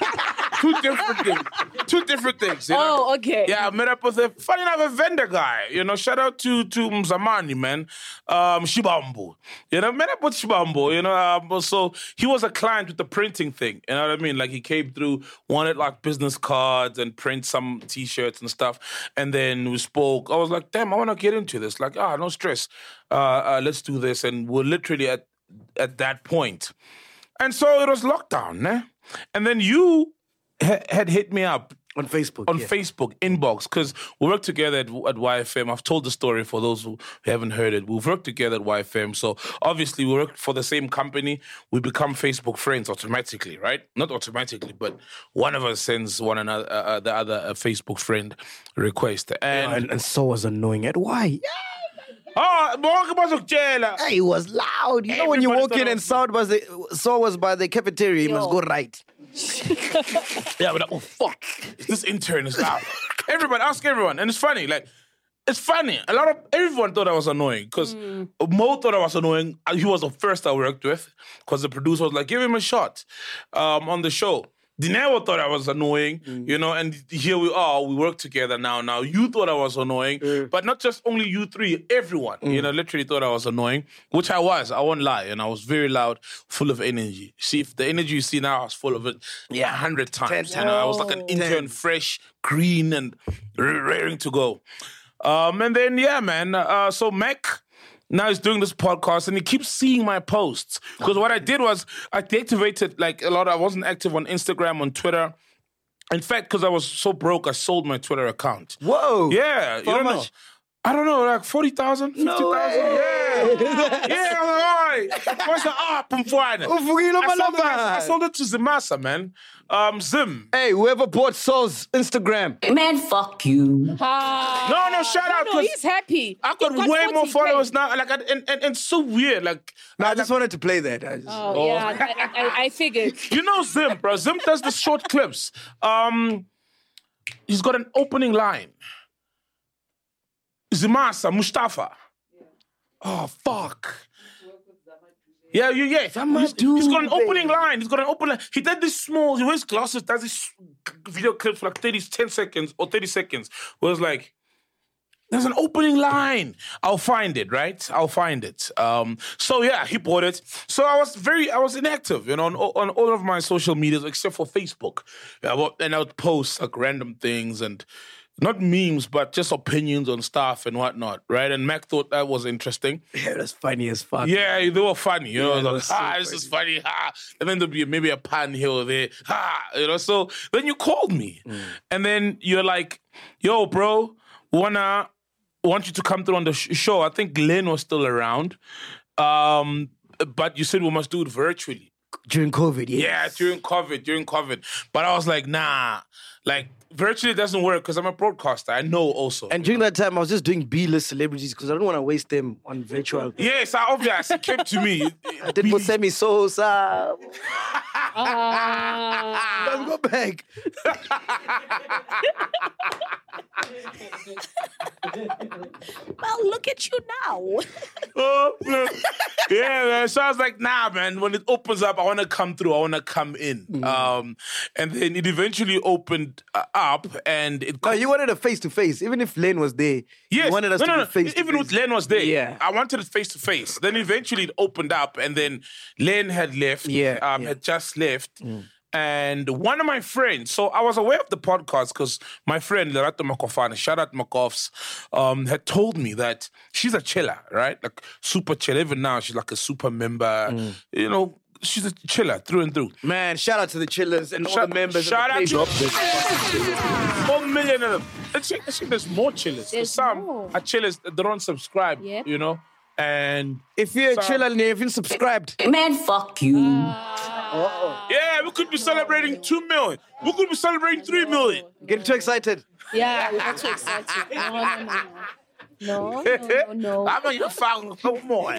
Two different things. You know? Oh, okay. Yeah, I met up with funny enough, a vendor guy. You know, shout out to Mzamani, man. Shibambo. You know, met up with Shibambo. You know, so he was a client with the printing thing. You know what I mean? Like he came through, wanted like business cards and print some T-shirts and stuff. And then we spoke. I was like, damn, I want to get into this. Like, no stress. Let's do this. And we're literally at that point. And so it was lockdown, eh? And then you had hit me up On Facebook. Facebook inbox, because we work together at YFM. I've told the story for those who haven't heard it. We've worked together at YFM, so obviously we work for the same company. We become Facebook friends automatically, right? Not automatically, but one of us sends one another, the other, a Facebook friend request, And so was annoying at why? Hey, it was loud. You know when you walk in and Saul was by the cafeteria, you must go right. Yeah, but fuck, this intern is loud. Ask everyone, and it's funny. Like, it's funny. Everyone thought I was annoying because Mo thought I was annoying. He was the first I worked with because the producer was like, "Give him a shot on the show." Dinero thought I was annoying, you know, and here we are. We work together now. Now, you thought I was annoying, but not just only you three, everyone, you know, literally thought I was annoying, which I was. I won't lie. And I was very loud, full of energy. See, if the energy you see now, I was full of it 100 times. You know, I was like an intern, fresh, green, and raring to go. And then, yeah, man. So Mac now he's doing this podcast and he keeps seeing my posts. Because what I did was I deactivated like a lot. I wasn't active on Instagram, on Twitter. In fact, because I was so broke, I sold my Twitter account. Whoa. Yeah. You don't know? I don't know, like 40,000, 50,000. Yeah. Yeah, I'm like, all right. What's the up? I sold it to Zimasa, man. Zim. Hey, whoever bought Saul's Instagram. Man, fuck you. No, shout out. No, 'cause he's happy. I've got He got way more 40K. followers now. Like, and it's so weird. Like, No, I just wanted to play that. Oh, yeah, I figured. you know Zim, bro. Zim does the short clips. He's got an opening line. Zimasa, Mustafa. Oh, fuck. Yeah. He's got an opening line. He did this small, he wears glasses, does this video clip for like 10 seconds or 30 seconds. Where it's like, there's an opening line. I'll find it, right? So yeah, he bought it. So I was inactive, you know, on all of my social medias except for Facebook. And I would post like random things and not memes, but just opinions on stuff and whatnot, right? And Mac thought that was interesting. Yeah, that's funny as fuck. Yeah, they were funny, you know. Yeah, I was like, this is funny, and then there'd be maybe a pun here or there, you know. So then you called me, and then you're like, "Yo, bro, want you to come through on the show." I think Glenn was still around, but you said we must do it virtually. During COVID, yes. Yeah, during COVID. But I was like, nah, like virtually doesn't work because I'm a broadcaster. I know also. And during that time, I was just doing B-list celebrities because I don't want to waste them on virtual. Yes, I obviously came to me. I did Mosemi Sosa. Let's go back. Well, look at you now. Oh, man. Yeah, man. So I was like, nah, man. When it opens up, I want to come through. I want to come in. And then it eventually opened up, and it. No, you wanted a face-to-face. Even if Len was there, Yes. you wanted us to be face-to-face. Even with Len was there. Yeah. I wanted it face-to-face. Then eventually it opened up, and then Len had left. Had just left. And one of my friends, so I was aware of the podcast because my friend, Lerato Makofane, shout out Makoffs, had told me that she's a chiller, right? Like super chill. Even now, she's like a super member. You know, she's a chiller through and through. Man, shout out to the chillers and all the members. Shout out to 4 million of them. Actually, there's more chillers. There's Some more. are chillers that don't subscribe, Yep. you know? And If you're a chiller and you haven't subscribed, Man, fuck you. yeah, we could be celebrating 2 million. We could be celebrating 3 million. get too excited. Yeah, we got too excited. No. I'm on your phone for more.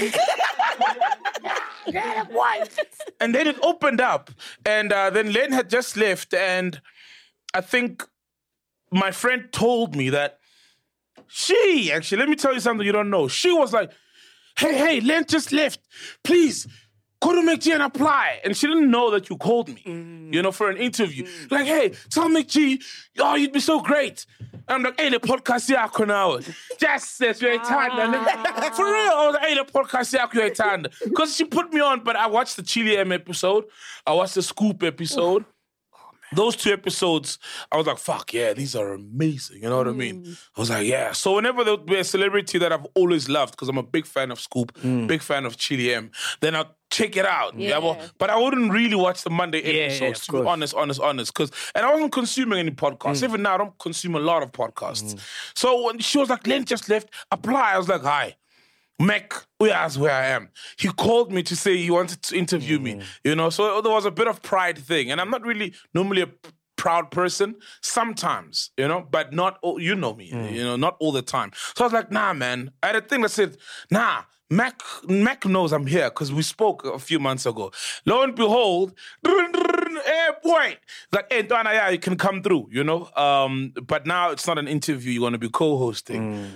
And then it opened up, and then Len had just left, and I think my friend told me that let me tell you something you don't know. She was like, hey, Len just left. Please, go to McG and apply. And she didn't know that you called me, you know, for an interview. Like, hey, tell McG, oh, you'd be so great. And I'm like, hey, the podcast yakho now. Just says you're a tanda. For real, I was like, hey, the podcast yakho, you're a tanda. Because she put me on, but I watched the Chili M episode. I watched the Scoop episode. Those 2 episodes, I was like, fuck, yeah, these are amazing. You know what I mean? I was like, yeah. So whenever there would be a celebrity that I've always loved, because I'm a big fan of Scoop, big fan of Chili M, then I'll check it out. Yeah. But I wouldn't really watch the Monday episodes, of to be course. honest. And I wasn't consuming any podcasts. Even now, I don't consume a lot of podcasts. So when she was like, Len just left, apply. I was like, hi. Mac, that's where I am. He called me to say he wanted to interview me, you know, so there was a bit of pride thing. And I'm not really normally a proud person, sometimes, you know, but not, you know me, you know, not all the time. So I was like, nah, man. I had a thing that said, nah, Mac knows I'm here because we spoke a few months ago. Lo and behold, hey, boy. Like, hey, Donna, yeah, you can come through, you know? But now it's not an interview. You're going to be co-hosting.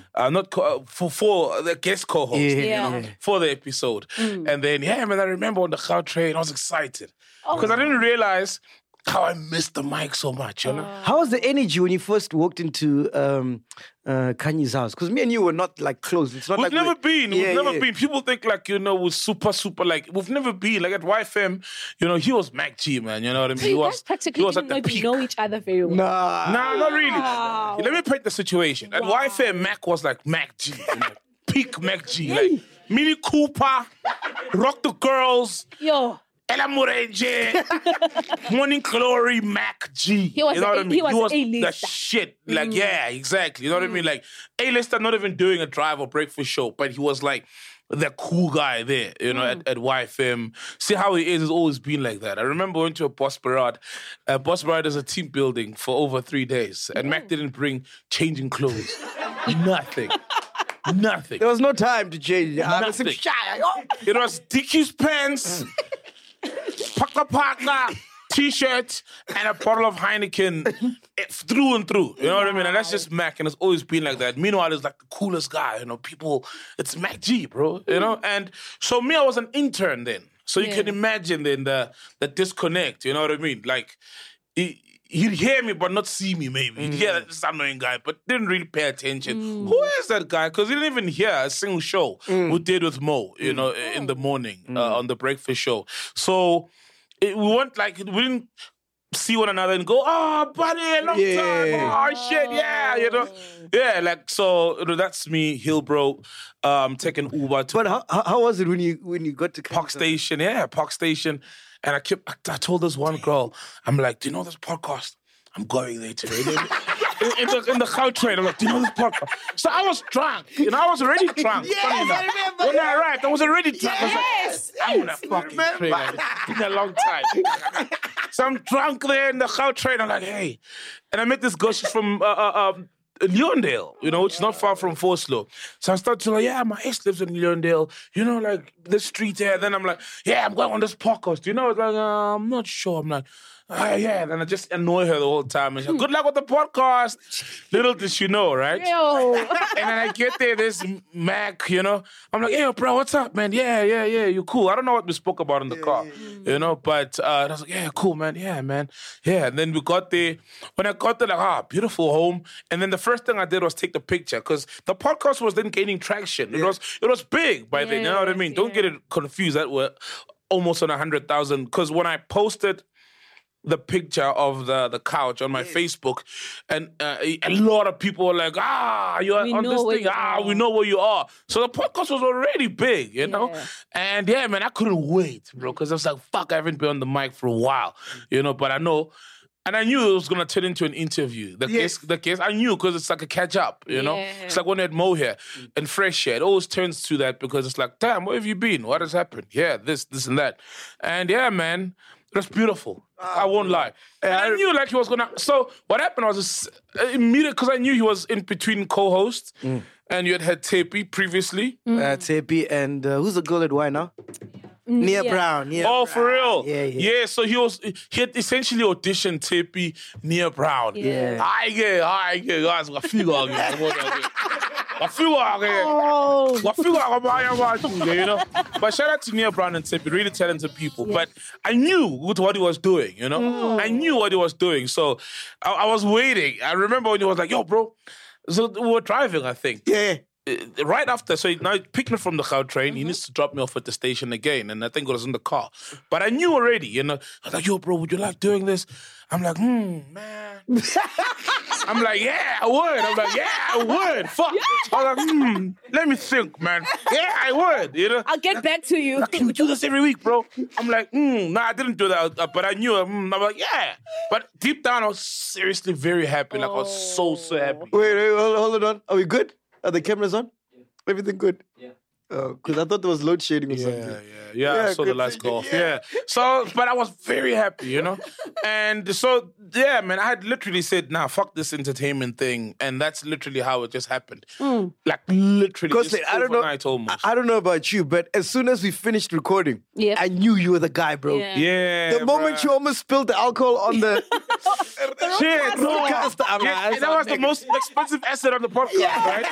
For the guest co-host, Yeah. you know, for the episode. And then, yeah, man, I remember on the car train, I was excited. Because I didn't realize how I missed the mic so much, you know? How was the energy when you first walked into Kanye's house? Because me and you were not like close. It's not We've like never been. Yeah, We've never yeah. been. People think like, you know, we're super, like, we've never been. Like at YFM, you know, he was Mac G, man. You know what I mean? So you guys practically didn't even know each other very well. Nah. Nah, not really. Let me paint the situation. At YFM, Mac was like Mac G. You know, peak Mac G. Like Mini Cooper, Rock the Girls, Yo, Ella Morenje, Morning Glory, Mac G. He was you know what I mean? he was the A-lister. shit. Like, yeah, exactly. You know what I mean? Like, A-lister not even doing a drive or breakfast show, but he was like the cool guy there, you know, at YFM. See how he is, has always been like that. I remember going to a Boss Parade. Boss Parade is a team building for over 3 days, and Mac didn't bring changing clothes. Nothing. Nothing. There was no time to change. Nothing. It was Dickies pants, Paka T-shirt, and a bottle of Heineken through and through. You know what I mean? And that's just Mac, and it's always been like that. Meanwhile, he's like the coolest guy. You know, it's Mac G, bro. You know? And so me, I was an intern then. So you can imagine then the disconnect. You know what I mean? Like, he'd hear me but not see me, maybe. He'd hear this annoying guy, but didn't really pay attention. Who is that guy? Because he didn't even hear a single show we did with Mo, you know, in the morning on the breakfast show. So we didn't see one another and go, oh, buddy, long time. Oh, shit, yeah, you know. Yeah, like, so you know, that's me, Hillbro, taking Uber to But how was it when you got to Park Station? Yeah, Park Station. And I told this one girl, I'm like, do you know this podcast? I'm going there today. in the car train. I'm like, do you know this podcast? So I was drunk. You know, I was already drunk. Yes, Funny enough. I remember. When I arrived, I was already drunk. I was Yes, like, I'm on a fucking train. Man. It's been a long time. So I'm drunk there in the car train. I'm like, hey. And I met this girl. She's from Leondale, you know, which is not far from Vosloo. So I started to like, yeah, my ex lives in Leondale, you know, like the street there. Then I'm like, yeah, I'm going on this podcast. You know, it's like, I'm not sure. I'm like, yeah. And I just annoy her the whole time. And she's like, good luck with the podcast. Little did she know, right? Yo. And then I get there, this Mac, you know. I'm like, hey, bro, what's up, man? Yeah, you cool. I don't know what we spoke about in the car, you know, but I was like, yeah, cool, man. Yeah, man. Yeah, and then we got there. When I got there, like, beautiful home. And then the first thing I did was take the picture because the podcast was then gaining traction. It was big by then, you know what I mean? Don't get it confused. That we're almost on 100,000. Because when I posted the picture of the couch on my Facebook, and a lot of people were like, you're on this thing. We know where you are. So the podcast was already big, you know? And yeah, man, I couldn't wait, bro, because I was like, fuck, I haven't been on the mic for a while, you know? But I know, and I knew it was going to turn into an interview. The case, I knew because it's like a catch up, you know? It's like when we had Mo here and Fresh here. It always turns to that because it's like, damn, where have you been? What has happened? Yeah, this and that. And yeah, man, it was beautiful. I won't lie. And I knew like he was going to... So what happened was immediate, because I knew he was in between co-hosts and you had Tepi previously. Tepi and who's the girl at Y now? Nia Brown. For real? Yeah. So he had essentially auditioned Tepi, Nia Brown. Yeah. I get, guys. I feel you know. But shout out to Nia Brown and Tepi, really talented people. But I knew with what he was doing, you know. I knew what he was doing. So I was waiting. I remember when he was like, yo, bro. So we were driving, I think. Yeah. Right after, so now he picked me from the car train. He needs to drop me off at the station again, and I think it was in the car. But I knew already, you know. I was like, "Yo, bro, would you like doing this?" I'm like, man. I'm like, yeah, I would. I'm like, yeah, I would. Fuck. I was like, let me think, man. Yeah, I would. You know. I'll get back to you. Like, can we do this every week, bro? I'm like, no, I didn't do that, but I knew. I'm like, yeah. But deep down, I was seriously very happy. Like, I was so happy. Wait, hold on. Are we good? Are the cameras on? Everything good? Yeah. Because I thought there was load shedding or something. Yeah, I saw the lights go off. Yeah. So, but I was very happy, you know? And so, yeah, man, I had literally said, nah, fuck this entertainment thing. And that's literally how it just happened. Like, literally, just overnight almost. I don't know about you, but as soon as we finished recording, I knew you were the guy, bro. Yeah. The moment you almost spilled the alcohol on the... Shit, bro. That was the most expensive asset on the podcast, right?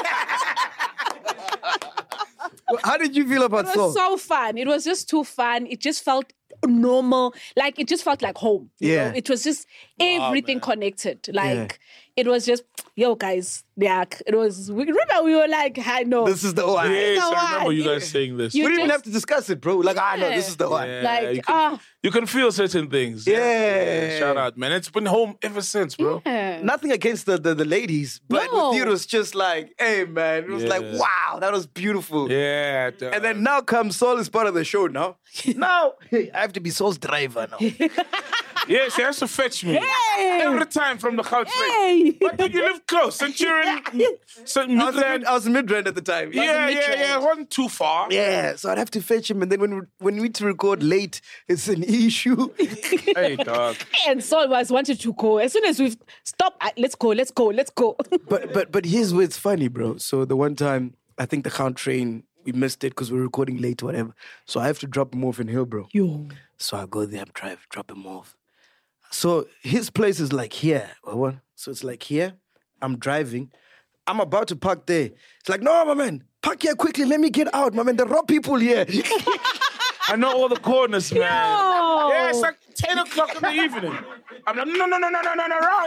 How did you feel about It was so fun. It was just too fun. It just felt normal. Like, it just felt like home. You know? It was just everything connected. Like, it was just, yo, guys. Yeah, it was, remember we were like, I know. This is the one. Yes, I remember you guys saying this. We didn't even have to discuss it, bro. Like, I know, this is the one. Yeah, Like, you can feel certain things. Yeah. Shout out, man. It's been home ever since, bro. Nothing against the ladies, but with you, it was just like, hey, man. It was like, wow, that was beautiful. Yeah. And then now comes Saul is part of the show now. Now, I have to be Saul's driver now. Yes, he has to fetch me. Hey! Every time from the couch. Hey! But did you live close? Centurion? Midland? I was in Midrand at the time. Yeah. It wasn't too far. Yeah, so I'd have to fetch him, and then when we need to record late, it's an issue. Hey, dog. And Saul wanted to go. As soon as we've stopped, let's go. But here's where it's funny, bro. So the one time, I think the count train, we missed it because we were recording late or whatever. So I have to drop him off in Hillbro. Yo. So I go there, drop him off. So his place is like here. So it's like here. I'm driving. I'm about to park there. It's like, no, my man, park here quickly. Let me get out, my man. There are rob people here. I know all the corners, man. No. Yeah, it's like 10 o'clock in the evening. I'm like, no, wrong.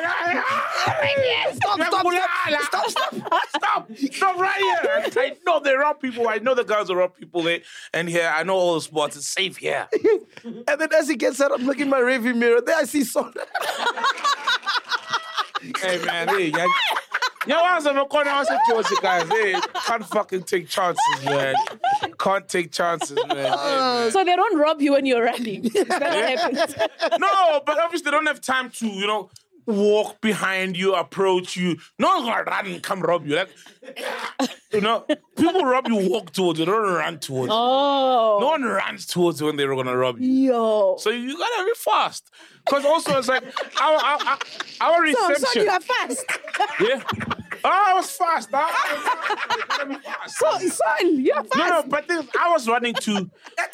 Stop right here. I know there are people. I know the guys are people there. And here, I know all the spots. It's safe here. And then as he gets out, I'm looking in my rearview mirror. There I see Saul. Hey, man, hey, I was on the corner. I said to you guys, hey, can't fucking take chances, man. Can't take chances, man. Hey, man. So they don't rob you when you're running. Is that what happens? No, but obviously they don't have time to, walk behind you, approach you. No one's gonna run and come rob you. Like, you know, people rob you, walk towards you, they don't run towards you. Oh. No one runs towards you when they're gonna rob you. Yo. So you gotta be fast. Because also it's like our reception. So you are fast. Yeah. Oh, I was fast. Gotta be fast. Son, you're fast. No, but I was running to.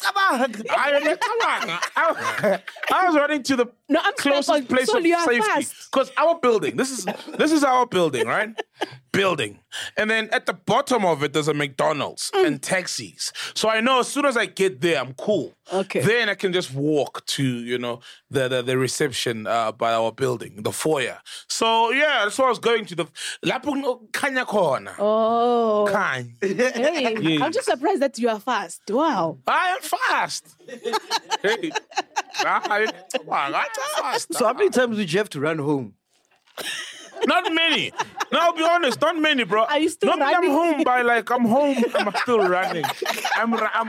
I was running to the I'm closest place so of you are safety. fast. Because our building, this is our building, right? Building. And then at the bottom of it, there's a McDonald's and taxis. So I know as soon as I get there, I'm cool. Okay. Then I can just walk to, you know, the reception by our building, the foyer. So yeah, that's what I was going to. Lapho kanya khona. Oh. Kanya. Hey, Yeah. I'm just surprised that you are fast. Wow. I am fast. Hey. I'm fast. So how many times did you have to run home? Not many. No, I'll be honest, not many, bro. Are you still not running? I'm home by like, I'm home, I'm still running. How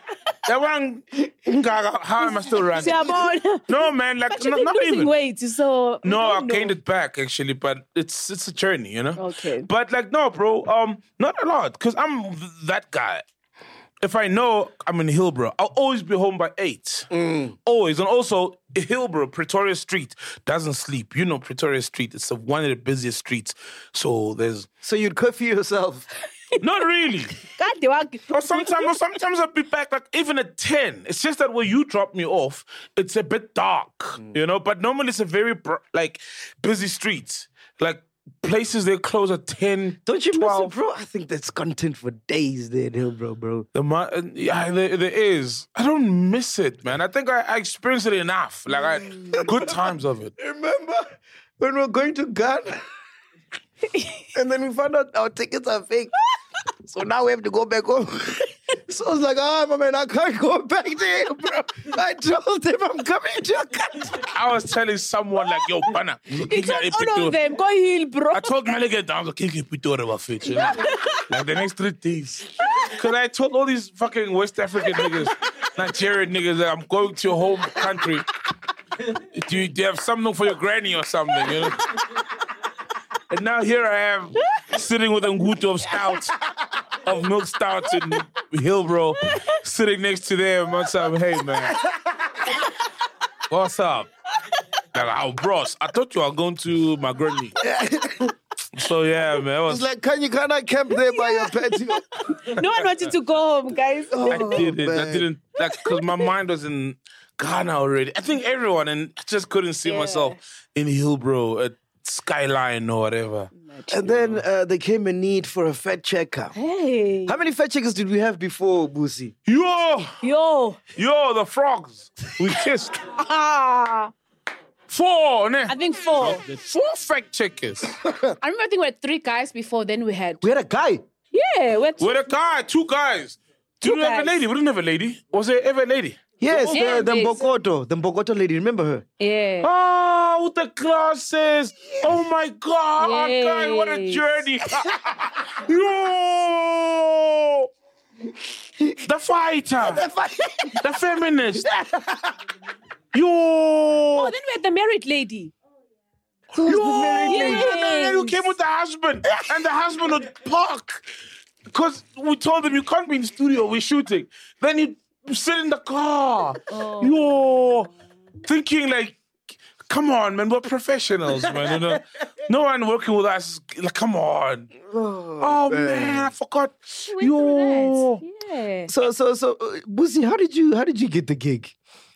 am I still running? Siyabona. No, man, like, But you've not been losing even. weight, so... No, we I don't know. gained it back actually, but it's a journey, you know. Okay. But like, no, bro, not a lot, because I'm that guy. If I know I'm in Hillbrow, I'll always be home by 8. Always. And also, Hillbrow, Pretoria Street, doesn't sleep. You know Pretoria Street, it's one of the busiest streets. So there's... So you'd curfew yourself. Not really. God, they were... Or sometimes I'll be back, like, even at 10. It's just that where you drop me off, it's a bit dark, you know? But normally it's a very, busy street. Like, places they close at 10, Don't you 12. miss it, bro? I think that's content for days there in Hillbrow, bro. Yeah, there is. I don't miss it, man. I think I experienced it enough. Like, good times of it. Remember when we were going to Ghana? And then we found out our tickets are fake. So now we have to go back home. So I was like, my man, I can't go back there, bro. I told him I'm coming to your country. I was telling someone, like, yo, Bana. It's not all of them. Go heal, bro. I told Mele get down, I can't keep it over fit, you know? Like the next 3 days. Because I told all these fucking West African niggas, Nigerian niggas, that I'm going to your home country. Do you have something for your granny or something, you know? And now here I am, sitting with a nguto of stouts, of milk stouts in Hillbrow, sitting next to them. What's up? Hey, man. What's up? Like, oh, bros, I thought you were going to my granny. So, yeah, man. It was, It's like, can I camp there by your patio? No one wanted to go home, guys. I didn't. I man. didn't, like, because my mind was in Ghana already. I think everyone, and I just couldn't see myself in Hillbrow at Skyline or whatever. And then there came a need for a fat checker. Hey. How many fat checkers did we have before, Busi? Yo. Yo, the frogs. We kissed. Ah. 4, ne? I think 4. 4 fact checkers. I remember I think we had 3 guys before, then we had... We had a guy. Yeah, we had 2. With a guy, 2 guys. Two Did we have a guys. lady? We didn't have a lady. Was there ever a lady? Yes, Yeah, the yes. Mbokoto lady. Remember her? Yeah. Oh, with the glasses. Oh my God, Yes. guy, what a journey. Yo! The fighter. The feminist. Yo! Oh, then we had the married lady. Yo! Yes. The man who came with the husband. And the husband would park. Because we told him, you can't be in the studio, we're shooting. Then he sit in the car. Yo! Thinking like, come on, man, we're professionals, man. You know? No one working with us, like, come on. Oh, man, I forgot. We went through Yo! that. Yeah. So, Busi, how did you get the gig?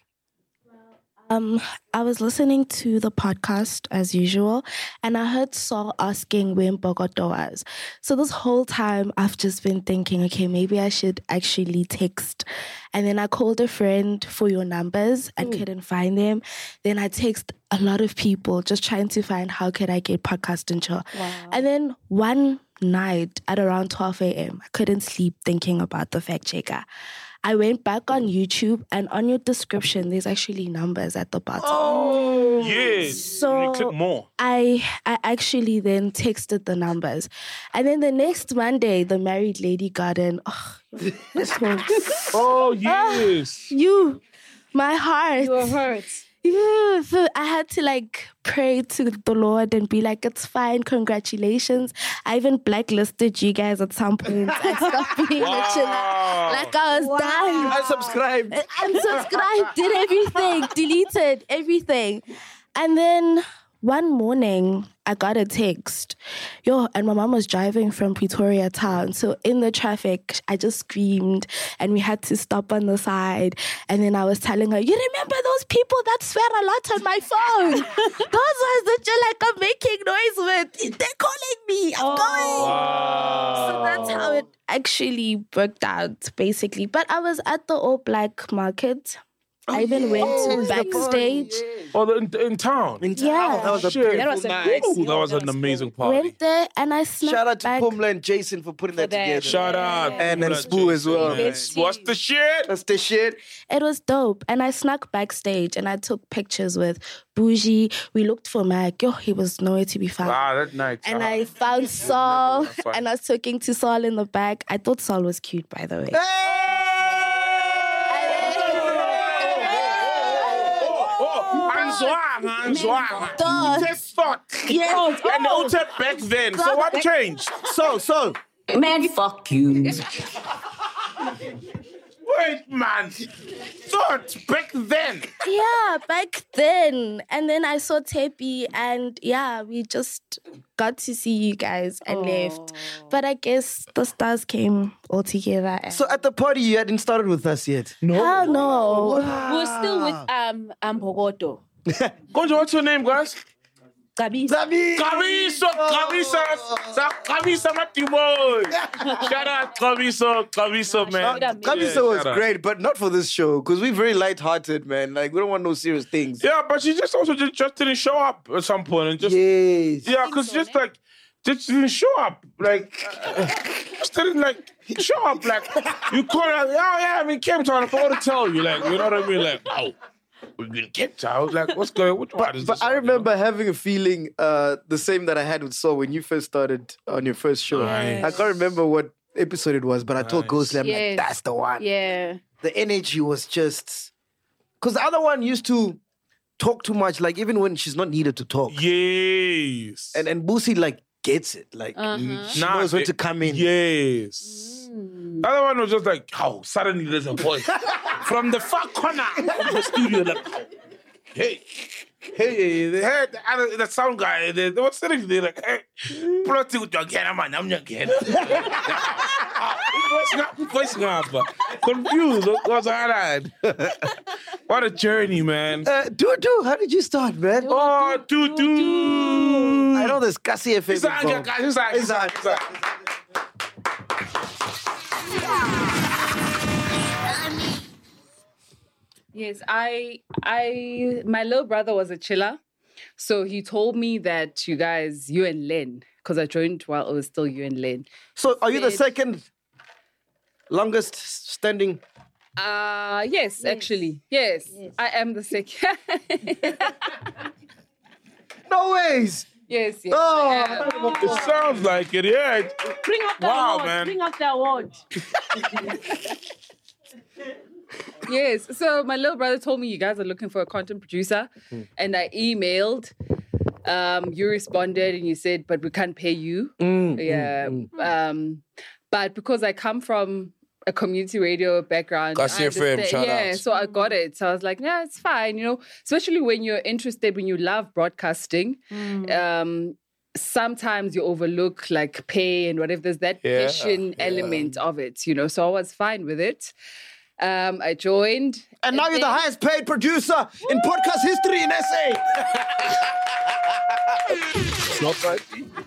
I was listening to the podcast as usual, and I heard Saul asking where Mbokoto was. So this whole time, I've just been thinking, okay, maybe I should actually text. And then I called a friend for your numbers and couldn't find them. Then I text a lot of people just trying to find how could I get podcast intro. Wow. And then one night at around 12 a.m., I couldn't sleep thinking about the fact checker. I went back on YouTube, and on your description, there's actually numbers at the bottom. Oh, yeah. So you click more. I actually then texted the numbers. And then the next Monday, the married lady got in. Oh, Oh, yes. my heart. You were hurt. Yeah, so I had to like pray to the Lord and be like, it's fine, congratulations. I even blacklisted you guys at some point. I stopped being a chiller. Like I was done. Unsubscribed, did everything, deleted everything. And then one morning, I got a text. And my mom was driving from Pretoria town. So in the traffic, I just screamed and we had to stop on the side. And then I was telling her, you remember those people that swear a lot on my phone? Those ones that you're like, I'm making noise with. They're calling me. I'm going. So that's how it actually worked out, basically. But I was at the All Black Market. I even went to backstage. In town? Yeah. That was a beautiful night. Ooh, that was an amazing party. Went there and I snuck Shout out to back. Pumla and Jason for putting that together. Shout out. And then Spoo as well. What's the shit? That's the shit. It was dope. And I snuck backstage and I took pictures with Bougie. We looked for Mac. Yo, he was nowhere to be found. That night. And I found Saul and I was talking to Saul in the back. I thought Saul was cute, by the way. Yeah. And they said back then. So what changed? So. Man, fuck you. Wait, man. Thought back then. Yeah, back then. And then I saw Tepi and yeah, we just got to see you guys and left. But I guess the stars came all together. So at the party, you hadn't started with us yet? Hell no. We were still with Bogoto. Gonja, what's your name, guys? Gabi. Kabiso Matimoy. Shout out Kabiso, man. Kabiso was shout out. great, but not for this show, because we're very lighthearted, man. Like, we don't want no serious things. Yeah, but she just also just didn't show up at some point. And just, Yes. yeah, because just didn't show up. Like, just didn't show up. Like, you call her, oh yeah, I'm in Cape Town. I forgot to tell you. Like, you know what I mean? Like, oh. We're in Cape Town. I was like, what's going on? Which part is But this I one, remember having a feeling the same that I had with Saul when you first started on your first show. Nice. I can't remember what episode it was, but I told Ghostly, I'm Yes. like, that's the one. Yeah. The energy was just... Because the other one used to talk too much, like even when she's not needed to talk. Yes. And Boosie, like, gets it. Like, she knows when to come in. Yes. The other one was just like, oh, suddenly there's a voice from the far corner of the studio. Like, hey, they heard the sound guy. They were sitting there like, hey, plotting with your camera, I'm your camera. Voice up. Confused. What's hard? What a journey, man. Dudu, how did you start, man? Oh, Dudu. I know there's Cassie FM. Yes, my little brother was a chiller. So he told me that you and Len, because I joined while it was still you and Len. So are you the second longest standing? Yes, actually. Yes, I am the second. No ways. Yes. Oh, it sounds like it, yeah. Bring up the Wow, award. man. Bring up the award. Yes. So my little brother told me you guys are looking for a content producer. And I emailed. You responded and you said, but we can't pay you. But because I come from a community radio background. Kasi FM, shout out. So I got it. So I was like, yeah, it's fine, especially when you're interested, when you love broadcasting. Sometimes you overlook like pay and whatever. There's that passion element of it, So I was fine with it. I joined. And now you're the highest paid producer in podcast history in SA. Not right.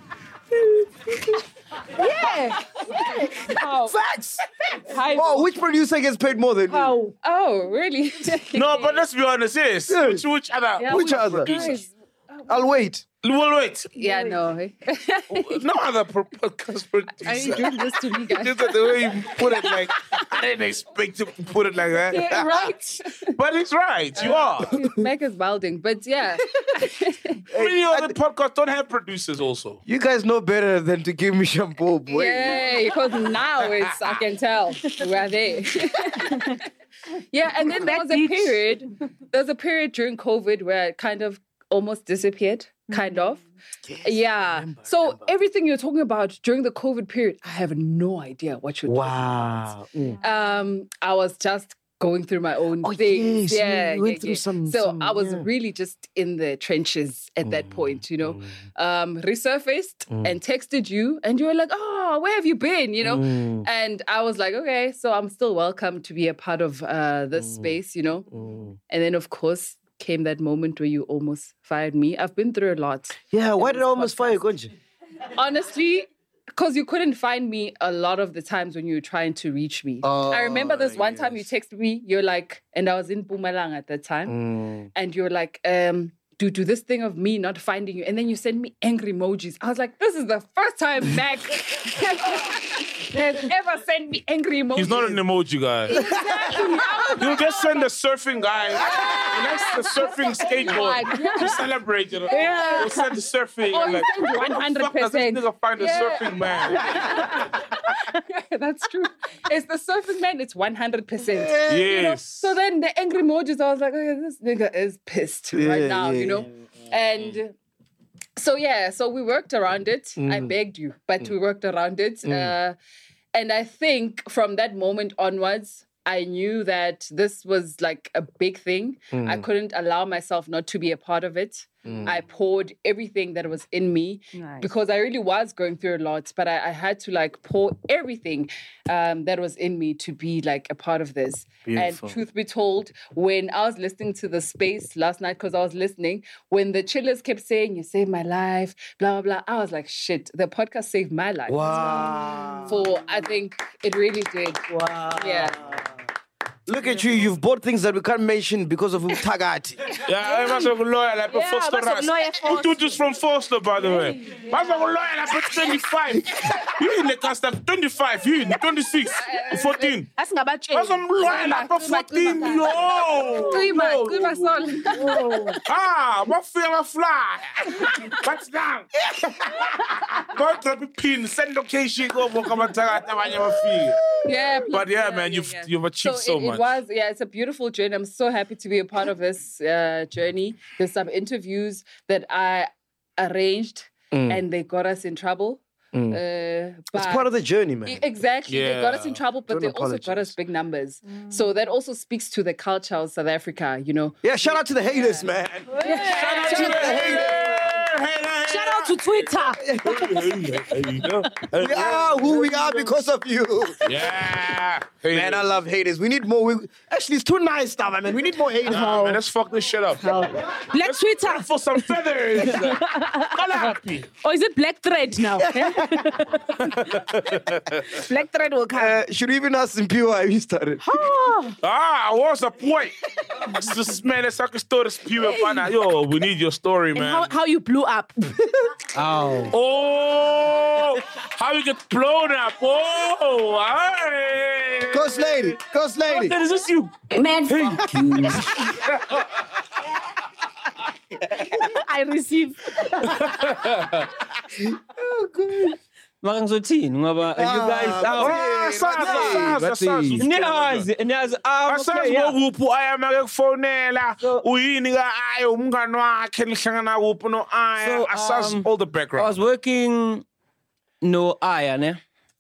Yeah. Facts. Oh, which producer gets paid more than you? Oh, really? No, but let's be honest, yes. Which other? Which other? Guys, I'll wait. Well, wait. Yeah, no. No other podcast producer. Are you doing this to me, guys? Just the way you put it, like, I didn't expect you to put it like that. Yeah, right. But it's right. You are. Meg is balding, but yeah. Many other podcasts don't have producers also. You guys know better than to give me shampoo, boy. Yeah, because now I can tell we're there. Yeah, and then there was a period during COVID where it kind of almost disappeared, kind of. Yes, yeah. So everything you're talking about during the COVID period, I have no idea what you're Wow. talking about. I was just going through my own things. Yes, you went through some. So I was really just in the trenches at that point, you know. Resurfaced and texted you, and you were like, "Oh, where have you been?" You know. And I was like, "Okay, so I'm still welcome to be a part of this space, you know." And then, of course, came that moment where you almost fired me. I've been through a lot. Yeah, why did I almost fire you, Konji? Honestly, because you couldn't find me a lot of the times when you were trying to reach me. I remember this one time you texted me, you're like, and I was in Mpumalanga at that time, and you're like, due to this thing of me not finding you, and then you sent me angry emojis. I was like, this is the first time Mac has ever sent me angry emojis. He's not an emoji guy. Exactly. He'll just send the surfing guy. And that's the surfing skateboard to celebrate, you know. Yeah. He'll send the surfing. Oh, and like, he sent 100%. fuck does this nigga find a surfing man? That's true. It's the surfing man, it's 100%. Yes. You know? So then the angry emojis, I was like, okay, this nigga is pissed right now, you know? And so we worked around it. I begged you, but we worked around it. And I think from that moment onwards, I knew that this was like a big thing. I couldn't allow myself not to be a part of it. I poured everything that was in me because I really was going through a lot, but I had to like pour everything that was in me to be like a part of this. Beautiful. And truth be told, when I was listening to the space last night, because I was listening, when the chillers kept saying, "You saved my life," blah, blah, blah, I was like, shit, the podcast saved my life. Wow. So I think it really did. Wow. Yeah. Look at you, you've bought things that we can't mention because of Utagati. Yeah, I'm a lawyer like a Foster that's a lawyer Ras. for Who do this from Foster, by the way? I'm a lawyer like 25. You in the cast of 25, you in 26, 14. That's not bad. I'm a lawyer like 14. Yo! Ah, what fear of fly? What's down? Go drop a pin, send location, go come and tell Yeah, But yeah, man, you've achieved so much. It's a beautiful journey. I'm so happy to be a part of this journey. There's some interviews that I arranged and they got us in trouble. It's part of the journey, man. Exactly. They got us in Yeah. trouble, but Don't they also got apologize. us big numbers. So that also speaks to the culture of South Africa, you know. Yeah, shout out to the haters, man. Shout out to the haters. Shout out to Twitter. We are who we are because of you. Yeah. Man, I love haters. We need more. Actually, it's too nice stuff, man. We need more haters. Nah, man, let's fuck this shit up. Black Twitter. For some feathers. Color happy. Or is it Black Thread now? Black Thread will come. Should we even ask Simpiwa how he started? What's the point? This man, let's talk a story. Yo, we need your story, man. How you blew up. Oh, how you get blown up. Oh, hey. Ghost lady. That is this you. Man, fuck you. I received. Maka ngizothini ngoba you guys asazi ngokuphi ayamake kufonela uyini ka aye umngani wakhe nihlangana kuphi no aye asazi all the I background. was working at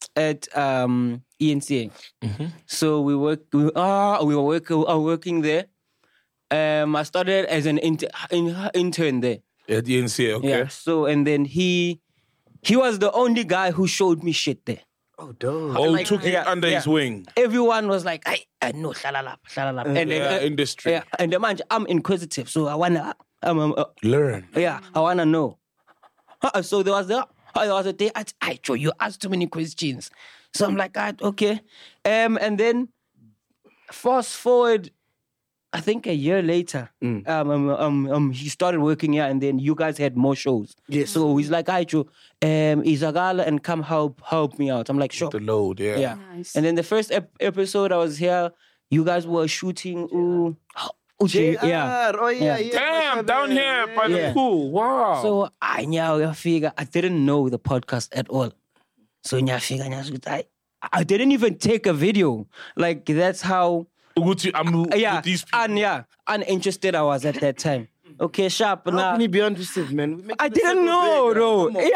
ENCA. So we were working there. I started as an intern there. At the NCA, okay. Yeah. So and then he was the only guy who showed me shit there. Oh, dope. Oh, took it under his wing. Everyone was like, I know, shalalap. And then, industry. Yeah, and the man, I'm inquisitive, so I wanna Learn. Yeah, I wanna know. So there was a day you asked too many questions. So I'm like, okay. And then fast forward I think a year later, he started working here, and then you guys had more shows. Yes. So he's like, "Hi, Joe, Izagala, and come help me out." I'm like, "Sure." The load, yeah. Yeah. Nice. And then the first episode I was here, you guys were shooting. Yeah. Oh, yeah. Damn, down here by the Yeah. pool. Wow. So I didn't know the podcast at all. So I didn't even take a video. Like that's how with these people. uninterested I was at that time. Okay, sharp How now. can you be interested, man? We make I the didn't circle know, bigger. though. Come on.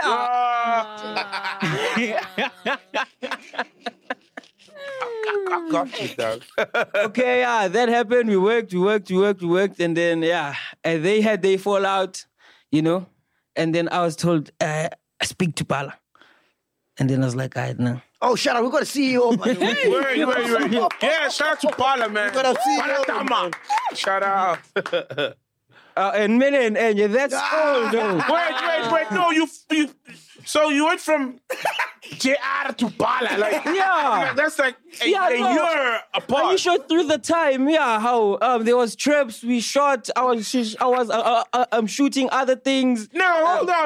I got you, dog. Okay, yeah, that happened. We worked, and then and they had their fallout, and then I was told, speak to Pala. And then I was like, I know. Oh, shout out. We got a CEO, by the way. Wait. Yeah, shout out to Paula, man. We got a CEO. Palatama. Shout out. And that's all, though. Wait. No, you. So you went from JR to Paula, like that's like a year apart. You shot through the time, how there was trips we shot. I was shooting other things. No, hold on.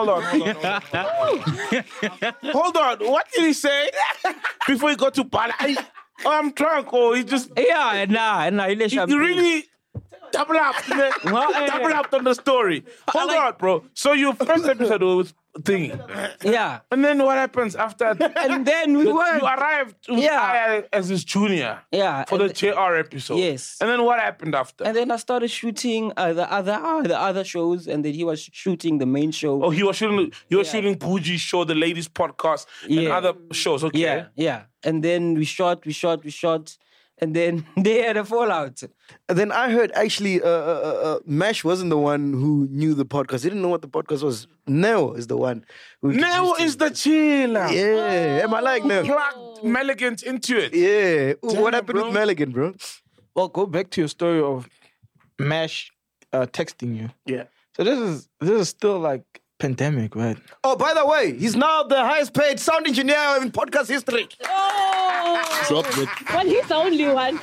Hold on. What did he say before he got to Paula? I'm drunk, or he just He really double up, man. Double up on the story. Hold on, bro. So your first episode was thingy. Yeah. And then what happens after? And then we were. You arrived as his junior. Yeah. For the JR episode. Yes. And then what happened after? And then I started shooting the other shows, and then he was shooting the main show. Oh, he was shooting. You were shooting Bougie Show, the ladies podcast, and other shows. Okay. Yeah. And then we shot, and then they had a fallout. And then I heard actually Mesh wasn't the one who knew the podcast. He didn't know what the podcast was. Neo is the one who Neo is the chiller. Yeah. Am I like Neo? Plugged Meligant into it. Yeah. Ooh, what happened bro. with Meligan, bro? Well, go back to your story of Mash texting you. Yeah. So this is still like pandemic, right? Oh, by the way, he's now the highest paid sound engineer in podcast history. Oh. Well, he's the only one.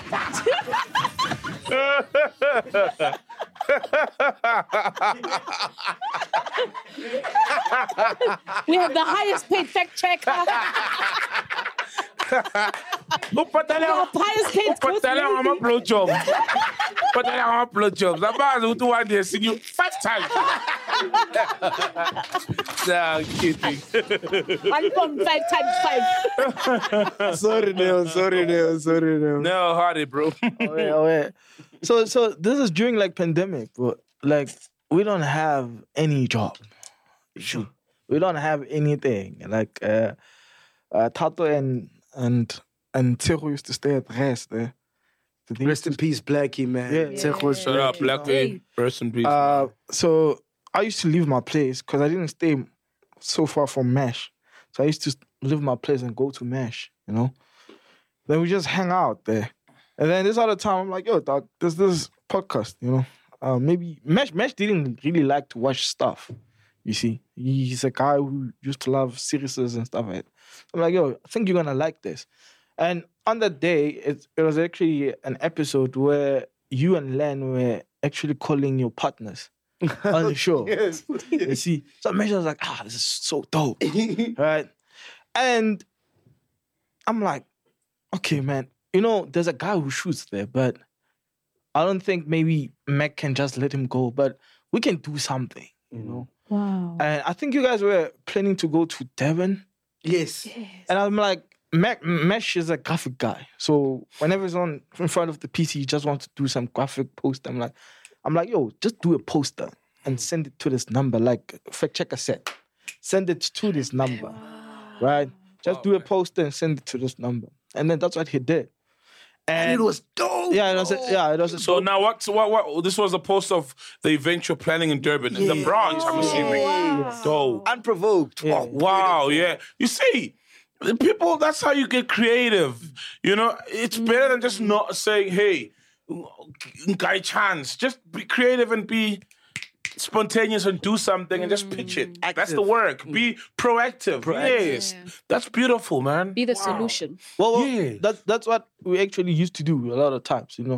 We have the highest paid fact checker. Highest paid blowjob. Blowjobs. I'm about to one day see you 5 times. Nah, kidding. 1.5 times 5. Sorry, Neo. No, hardy, bro. Oh, yeah. So this is during like pandemic, but like we don't have any job. Sure. We don't have anything. Like Tato and Tseho used to stay at rest there. Rest in peace, Blackie, man. Yeah. Tseho's Shut up, Blackie. Person, please. So I used to leave my place because I didn't stay so far from Mesh. So I used to leave my place and go to Mesh, Then we just hang out there. And then this other time, I'm like, yo, dog, there's this podcast, maybe Mesh didn't really like to watch stuff, you see. He's a guy who used to love series and stuff like that. I'm like, yo, I think you're going to like this. And on that day, it was actually an episode where you and Len were actually calling your partners on the show. Yes. You see? So Mesh was like, this is so dope. Right? And I'm like, okay, man, there's a guy who shoots there, but I don't think maybe Mac can just let him go, but we can do something, Wow. And I think you guys were planning to go to Devon. Yes. And I'm like, Mesh is a graphic guy. So whenever he's in front of the PC, he just wants to do some graphic post. I'm like, yo, just do a poster and send it to this number, like fact checker said. Send it to this number, right? Just do a poster and send it to this number. And then that's what he did. And it was dope. Yeah, it was. So now what? This was a post of the event you're planning in Durban, in the branch, I'm assuming. Wow. Dope. Unprovoked. Yeah. Oh, wow, yeah. You see, people, that's how you get creative. It's better than just not saying, hey, guy chance. Just be creative and be spontaneous and do something and just pitch it. That's the work. Be proactive. Yes. That's beautiful, man. Be the solution. Well, Yeah. that's what we actually used to do a lot of times,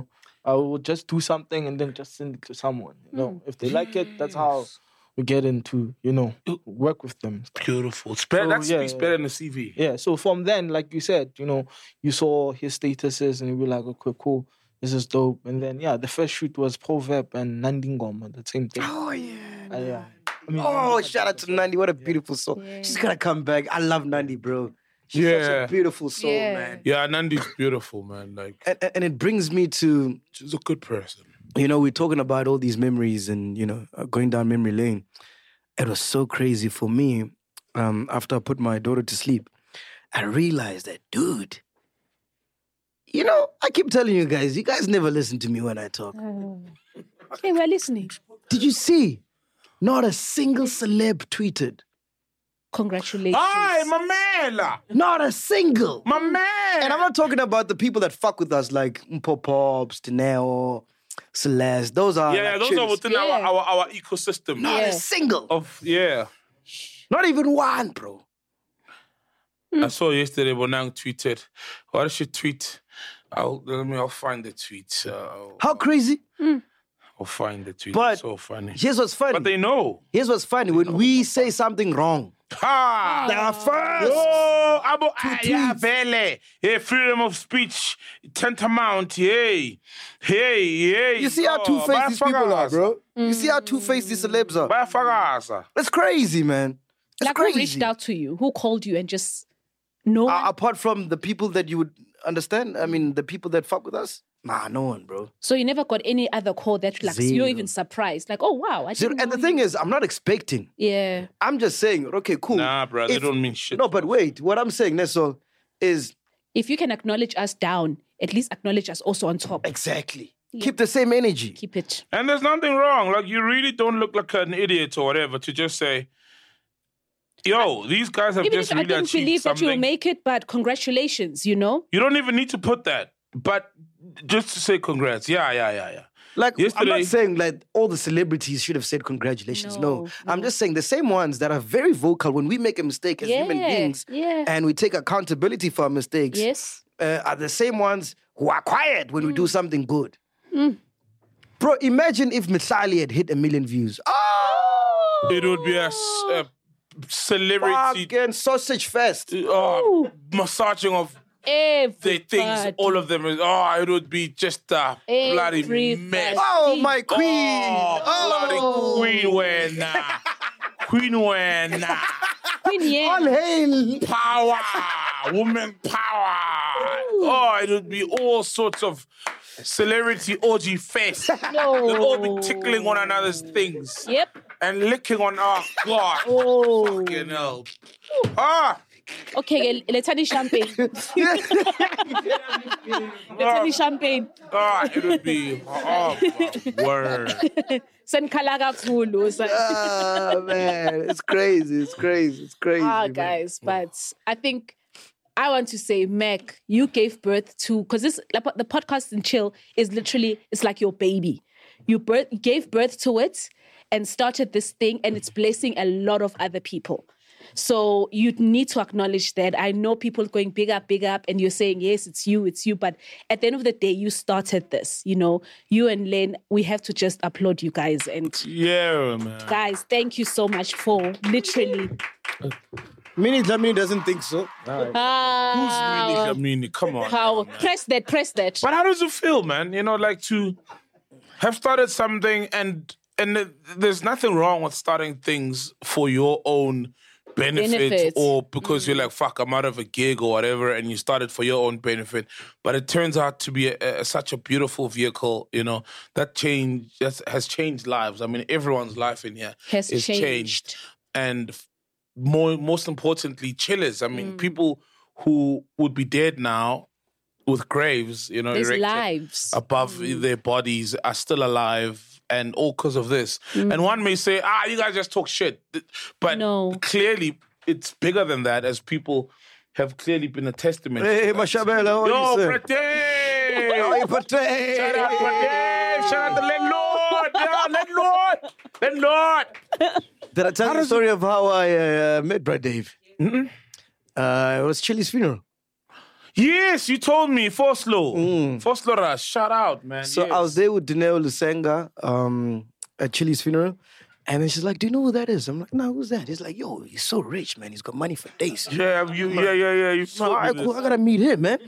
I will just do something and then just send it to someone. You know, if they like it, that's how we get into, work with them. Beautiful. It's better, So, speaks better than the CV. Yeah, so from then, like you said, you saw his statuses and you were like, okay, cool, this is dope. And then, the first shoot was Proverb and Nandingoma, the same thing. Oh, yeah. Yeah. Shout out to Nandi. What a beautiful soul. She's going to come back. I love Nandi, bro. She's such a beautiful soul, man. Yeah, Nandi's beautiful, man. Like, and it brings me to... she's a good person. We're talking about all these memories and, going down memory lane. It was so crazy for me. After I put my daughter to sleep, I realized that, dude, I keep telling you guys never listen to me when I talk. Okay, we're listening. Did you see? Not a single celeb tweeted. Congratulations. Hi, my man. Not a single. My man. And I'm not talking about the people that fuck with us like Mpo Pops, Deneo, Celeste. Those are those are within our ecosystem. Not a single. Not even one, bro. I saw yesterday Bonang tweeted. What did she tweet? I'll find the tweet. How crazy? I'll find the tweet. But it's so funny. Here's what's funny. But they know. Here's what's funny. When we say something wrong, they are first. Hey, freedom of speech, tantamount. Hey. You see how two-faced these people are, bro? You see how two-faced these celebs are? It's crazy, man. It's like crazy. who reached out to you? Who called you and just no one? Apart from the people that you would understand, I mean, the people that fuck with us, nah, no one, bro. So you never got any other call that like Zero. you're even surprised, like, oh wow, I didn't And know the thing you. is, I'm not expecting. Yeah. I'm just saying, okay, cool. Nah, bro, they don't mean shit. No, but wait, what I'm saying, Neso, is If you can acknowledge us down, at least acknowledge us also on top. exactly. Keep the same energy. Keep it. And there's nothing wrong. Like, you really don't look like an idiot or whatever to just say, yo, these guys have Even just if I really didn't achieved believe that you'll something. make it, but congratulations, You don't even need to put that. But just to say congrats. Yeah. Like, I'm Yesterday- not saying like all the celebrities should have said congratulations. No. I'm just saying the same ones that are very vocal when we make a mistake as human beings and we take accountability for our mistakes Yes. are the same ones who are quiet when we do something good. Bro, imagine if Mitlali had hit 1 million views. Oh! It would be a celebrity Fucking sausage fest. massaging of Everybody. the things, all of them. It would be just a bloody Everybody. mess. Oh, my queen. Bloody queen winner. Queen winner. All hail. Power. Woman power. It would be all sorts of celebrity orgy fest. They'll all be tickling one another's things. Yep. And licking on our God. Oh. Fucking hell. Okay, let's have the champagne. Let's have the champagne. It would be word. Senkhala kakhulu. Man, it's crazy. It's crazy. It's crazy. man. Guys, but I think I want to say, Mac, you gave birth to, because this the podcast and chill is literally, it's like your baby. You gave birth to it and started this thing, and it's blessing a lot of other people. So you need to acknowledge that. I know people going big up, and you're saying, yes, it's you. But at the end of the day, you started this, You and Len, we have to just applaud you guys. And yeah, man. guys, thank you so much for literally... Minnie Dlamini doesn't think so. Who's really Jamini? Come on. How? now, man. Press that. But how does it feel, man? Like to have started something and there's nothing wrong with starting things for your own benefit or because you're like, fuck, I'm out of a gig or whatever, and you started for your own benefit. But it turns out to be such a beautiful vehicle, that has changed lives. I mean, everyone's life in here Has is changed. And most importantly, chillers. I mean, people who would be dead now with graves, There's erected lives above their bodies are still alive, and all because of this. And one may say, you guys just talk shit. But clearly it's bigger than that, as people have clearly been a testament. Hey, Mashabela, how are you, sir? Pradesh! How are you, Pradesh? Shout out Pradesh! Shout out the landlord! Did I tell you the story of how I met Brad Dave? It was Chili's funeral. Yes, you told me. Foslo. Foslo Rush. Shout out, man. So Yes. I was there with Dineo Lusenga at Chili's funeral. And then she's like, do you know who that is? I'm like, no, who's that? He's like, yo, he's so rich, man. He's got money for days. Yeah, you told All right, me cool. this. I gotta meet him, man.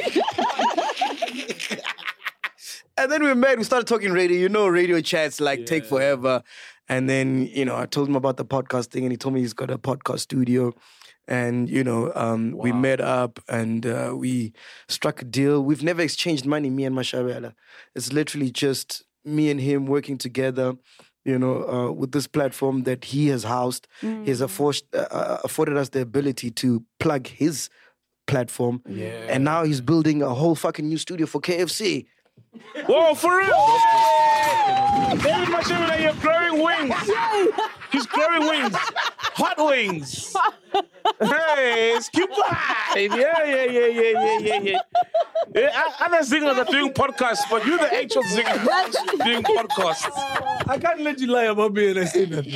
And then we met. We started talking radio. You know, radio chats take forever. And then, I told him about the podcast thing, and he told me he's got a podcast studio. And, we met up and we struck a deal. We've never exchanged money, me and Mashabela. It's literally just me and him working together, with this platform that he has housed. He has afforded us the ability to plug his platform. Yeah. And now he's building a whole fucking new studio for KFC. Whoa, for real? David Mashabela, you're growing wings. He's growing wings. Hot wings. Hey, it's cute. Yeah. Other singers are doing podcasts, but you're the actual singer doing podcasts. I can't let you lie about me and I say nothing.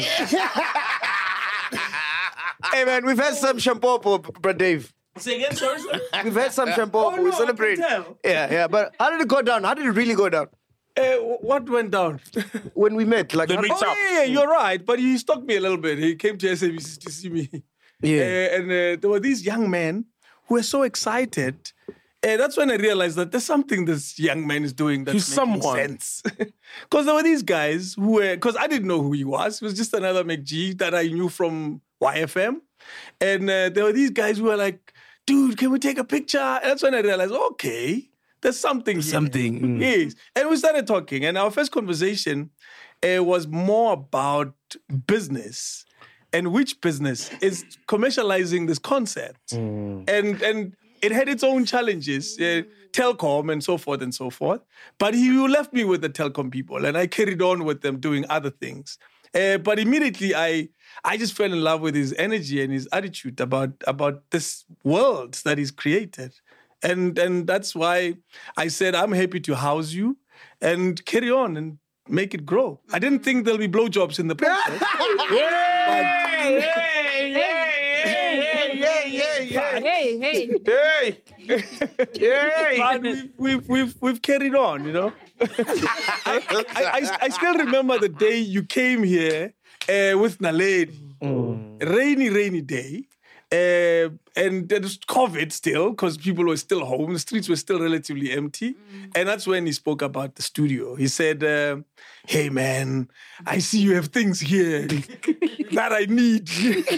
Hey, man, we've had some shampoo, bro, Dave. Say again, sorry, sir? We've had some shampoo. no, We I celebrate. can tell. Yeah. But how did it go down? How did it really go down? What went down? When we met, The meet up. Yeah, you're right. But he stalked me a little bit. He came to SABC to see me. Yeah. And there were these young men who were so excited. That's when I realized that there's something this young man is doing that's He's making someone. sense. Because there were these guys who were, because I didn't know who he was. He was just another McG that I knew from YFM. And there were these guys who were like, dude, can we take a picture? And that's when I realized, okay, there's something here. Something. Yes. And we started talking. And our first conversation was more about business. And which business is commercializing this concept. And it had its own challenges, telecom and so forth and so forth. But he left me with the telecom people and I carried on with them doing other things. But immediately I just fell in love with his energy and his attitude about this world that he's created. And that's why I said, I'm happy to house you and carry on and make it grow. I didn't think there'll be blowjobs in the process. But we've carried on, I still remember the day you came here with Naledi. Rainy day. And it was COVID still, because people were still home. The streets were still relatively empty. And that's when he spoke about the studio. He said, hey, man, I see you have things here that I need.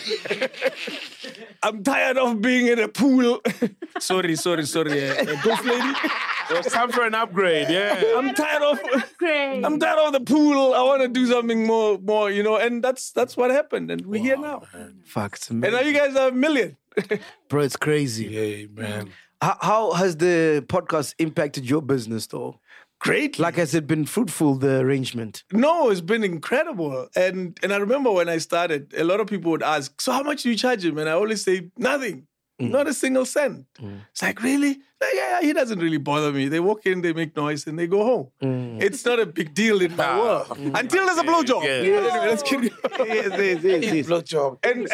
I'm tired of being in a pool. Sorry. Ghost lady. It's time for an upgrade, yeah. I'm tired of the pool. I want to do something more, and that's what happened. And we're here now. Fuck, it's And now amazing. you guys are a million. Bro, it's crazy. Yeah, man. How has the podcast impacted your business, though? Great. Like, has it been fruitful, the arrangement? No, it's been incredible. And I remember when I started, a lot of people would ask, so how much do you charge him? And I always say, nothing. Not a single cent. It's like, really? Like, yeah, he doesn't really bother me. They walk in, they make noise, and they go home. It's not a big deal in my world. Until there's a blowjob. Yeah. Anyway, let's keep it. Blowjob.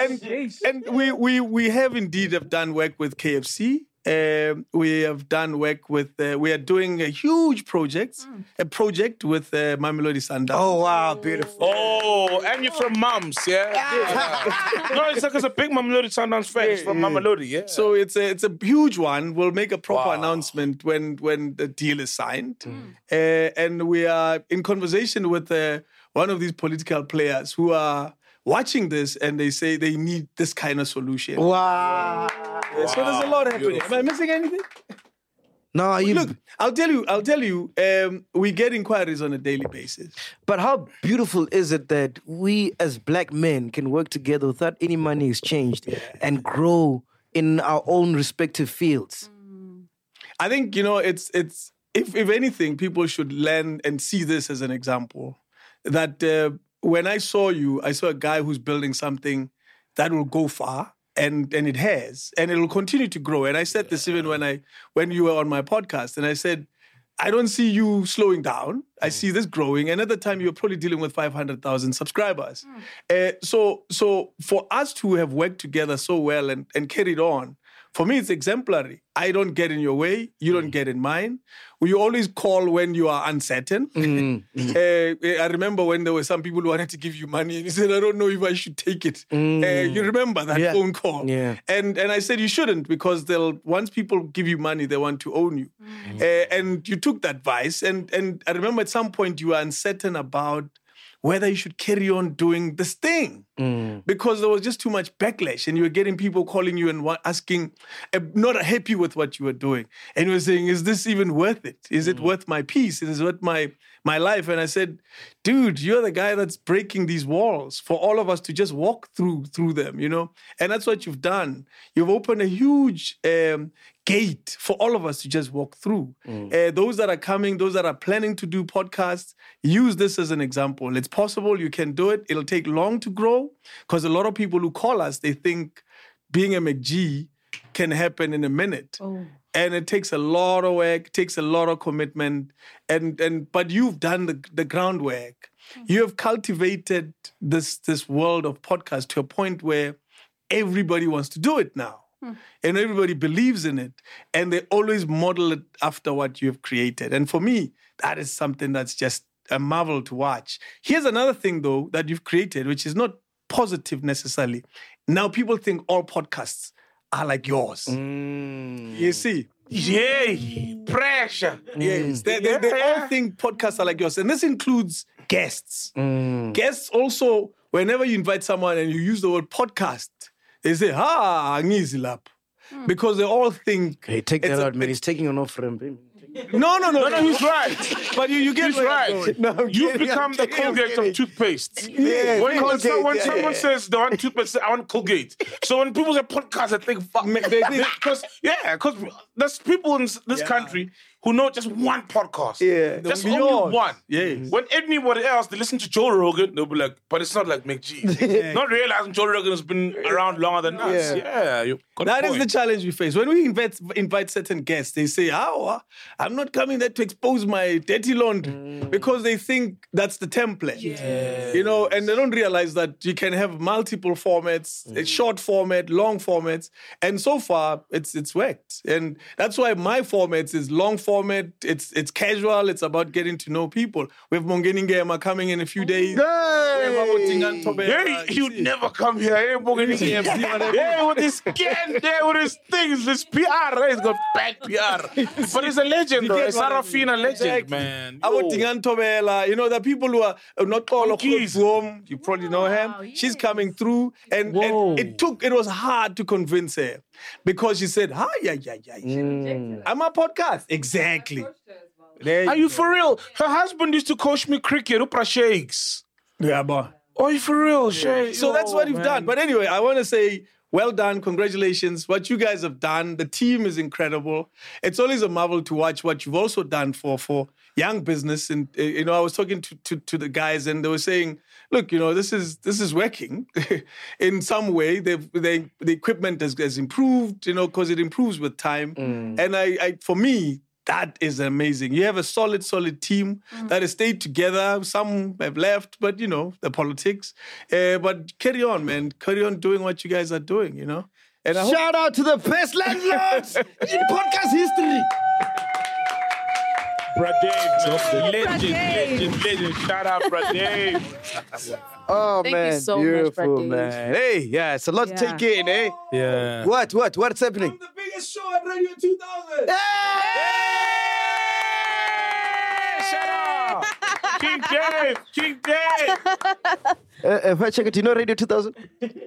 And we have indeed have done work with KFC. We have done work with, we are doing a huge project with Mamelodi Sundowns. Oh, wow, beautiful. Oh, and you're from Mums, yeah? No, it's like it's a big Mamelodi Sundowns fan. It's from Mamelodi, yeah. So it's a huge one. We'll make a proper announcement when the deal is signed. And we are in conversation with one of these political players who are watching this and they say they need this kind of solution. Wow. So there's a lot happening. Am I missing anything? No, Look, I'll tell you, we get inquiries on a daily basis. But how beautiful is it that we as black men can work together without any money exchanged and grow in our own respective fields? I think, it's if anything, people should learn and see this as an example. That when I saw you, I saw a guy who's building something that will go far. And it has, and it will continue to grow. And I said this even when you were on my podcast, and I said, I don't see you slowing down. I see this growing. And at the time, you were probably dealing with 500,000 subscribers. So for us to have worked together so well and carried on For me, it's exemplary. I don't get in your way. You don't get in mine. You always call when you are uncertain. I remember when there were some people who wanted to give you money and you said, I don't know if I should take it. You remember that phone call. Yeah. And I said you shouldn't, because once people give you money, they want to own you. And you took that advice. And I remember at some point you were uncertain about whether you should carry on doing this thing because there was just too much backlash and you were getting people calling you and asking, not happy with what you were doing. And you were saying, is this even worth it? Is it worth my peace? Is it worth my life? And I said, dude, you're the guy that's breaking these walls for all of us to just walk through them, you know? And that's what you've done. You've opened a huge gate for all of us to just walk through. Those that are coming, those that are planning to do podcasts, use this as an example. It's possible, you can do it. It'll take long to grow because a lot of people who call us, they think being a McG can happen in a minute. And it takes a lot of work, takes a lot of commitment. But you've done the groundwork. You have cultivated this world of podcasts to a point where everybody wants to do it now. And everybody believes in it. And they always model it after what you have created. And for me, that is something that's just a marvel to watch. Here's another thing, though, that you've created, which is not positive necessarily. Now people think all podcasts are like yours. You see? Yay! Pressure. Yes. They all think podcasts are like yours. And this includes guests. Guests also, whenever you invite someone and you use the word podcast, they say, ngizi lapho. Because they all think... Hey, take that out, man. He's taking an offer. No, he's right. But you get he's right. No, You've become the Colgate of toothpaste. Yeah, when someone says they want toothpaste, I want Colgate. So when people say podcast, I think, fuck. Because there's people in this country who know just one podcast. Yeah. Just only one. Yes. When anybody else, they listen to Joe Rogan, they'll be like, but it's not like McG. Not realizing Joe Rogan has been around longer than us. Yeah. That is the challenge we face. When we invite certain guests, they say, I'm not coming there to expose my dirty laundry because they think that's the template. You know, and they don't realize that you can have multiple formats, a short format, long formats. And so far, it's worked. And that's why my formats is long format. It's casual. It's about getting to know people. We have Mongeni Ngema coming in a few days. He would never come here. Hey, Mongeni Ngema. Yeah, with his skin there, with his things, this PR. Right? He's got bad PR. But he's a legend, though. A Sarafina legend, man. You know, the people who are not all of home. You probably know him. She's coming through. And it was hard to convince her. Because she said, I'm a podcast. Exactly. Are you for real? Her husband used to coach me cricket, Upra Shakes. Yeah, boy. Are you for real, Shay? So that's what you've done. But anyway, I want to say, well done. Congratulations. What you guys have done. The team is incredible. It's always a marvel to watch what you've also done for young business. And, you know, I was talking to the guys and they were saying, look, you know, this is working in some way. The equipment has improved, you know, because it improves with time. And I for me, that is amazing. You have a solid team that has stayed together. Some have left, but, you know, the politics. But carry on, man. Carry on doing what you guys are doing, you know. And Shout out to the best landlords in podcast history. Brad Dave, legend. Shout out, Brad Dave. Oh, Thank you man. so much, Beautiful, Brad man. Hey, yeah, it's a lot to take in, eh? Yeah. What's happening? the biggest show at Radio 2000. Shout out. King Dave. If I check it, you know Radio 2000?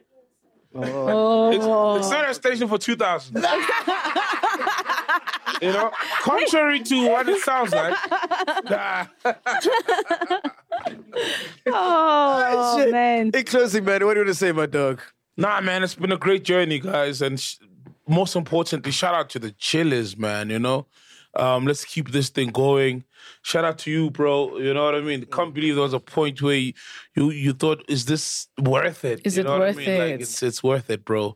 It's not a station for 2000. You know, contrary to what it sounds like. Man. In closing, man, what do you want to say, my dog? Nah, man, it's been a great journey, guys. And most importantly, shout out to the chillers, man, you know. Let's keep this thing going. Shout out to you, bro. You know what I mean? Can't believe there was a point where you thought, is this worth it? Is you it know worth what I mean? it? Like, it's worth it, bro.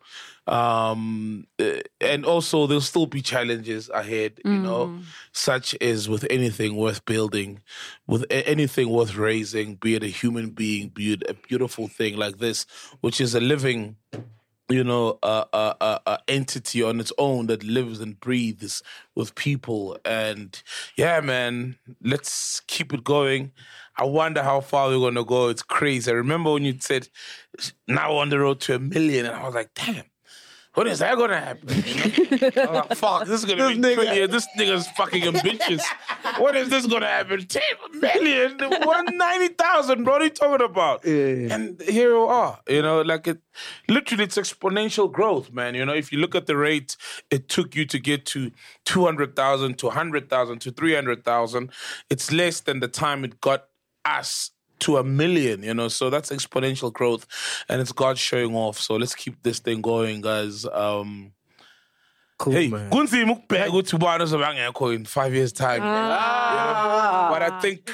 And also there'll still be challenges ahead, you know, such as with anything worth building, with anything worth raising, be it a human being, be it a beautiful thing like this, which is a living entity on its own that lives and breathes with people. And yeah, man, let's keep it going. I wonder how far we're going to go. It's crazy. I remember when you said, now on the road to 1 million, and I was like, damn. When is that gonna happen? I'm like, fuck, this is gonna be 20 years. This nigga's fucking ambitious. When is this gonna happen? 10 million? 190,000, bro. What are you talking about? Yeah. And here we are. Literally, it's exponential growth, man. If you look at the rate it took you to get to 200,000, to 100,000, to 300,000, it's less than the time it got us to 1 million, so that's exponential growth, and it's God showing off. So let's keep this thing going, guys. Cool, Hey, man. kunzima ukubheka ukuthi ubani ozobangekho in 5 years' time. But I think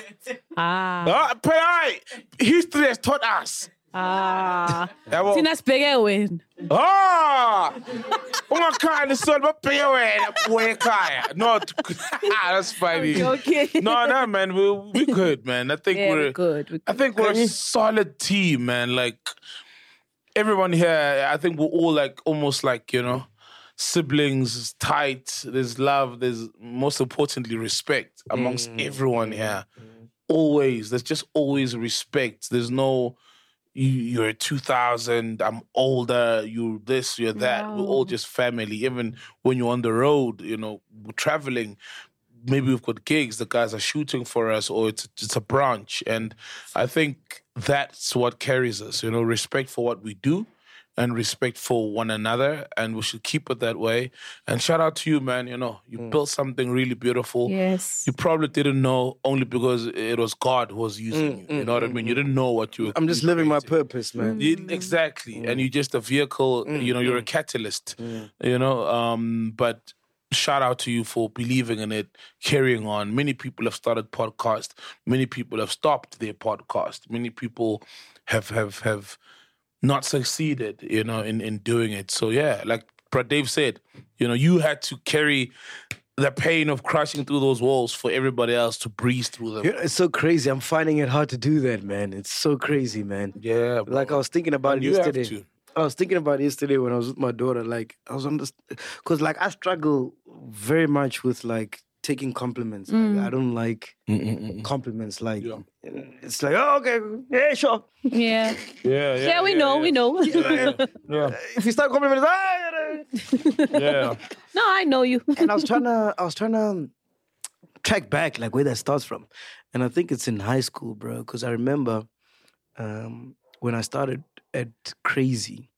history has taught us. Yabo. Thina sibheke wena. Ungakhaya nisol babheke wena buye ekhaya. No, that's funny. Okay. No, man, we good, man. I think we're good. I think we're a solid team, man. Like everyone here, I think we're all like almost like, siblings, tight. There's love. There's most importantly respect amongst everyone here. Always, there's just always respect. There's no you're 2000, I'm older, you're this, you're that. Wow. We're all just family. Even when you're on the road, we're traveling. Maybe we've got gigs, the guys are shooting for us, or it's a branch. And I think that's what carries us, respect for what we do and respect for one another. And we should keep it that way. And shout out to you, man. You built something really beautiful. Yes. You probably didn't know only because it was God who was using you. You know what I mean? You didn't know what you were I'm just living my purpose, man. Exactly. And you're just a vehicle, you're a catalyst, but shout out to you for believing in it, carrying on. Many people have started podcasts. Many people have stopped their podcast. Many people have not succeeded, in doing it. So yeah, like Brad Dave said, you had to carry the pain of crashing through those walls for everybody else to breeze through them. It's so crazy. I'm finding it hard to do that, man. It's so crazy, man. Yeah, bro. Like I was thinking about And it you have yesterday. to. I was thinking about it yesterday when I was with my daughter. Like I was because like I struggle very much with like taking compliments. Like, I don't like compliments. Like it's like, oh, okay, yeah, sure. Yeah. Yeah, we know. Yeah. If you start complimenting, Yeah. No, I know you. and I was trying to track back like where that starts from, and I think it's in high school, bro. Because I remember when I started at Crazy,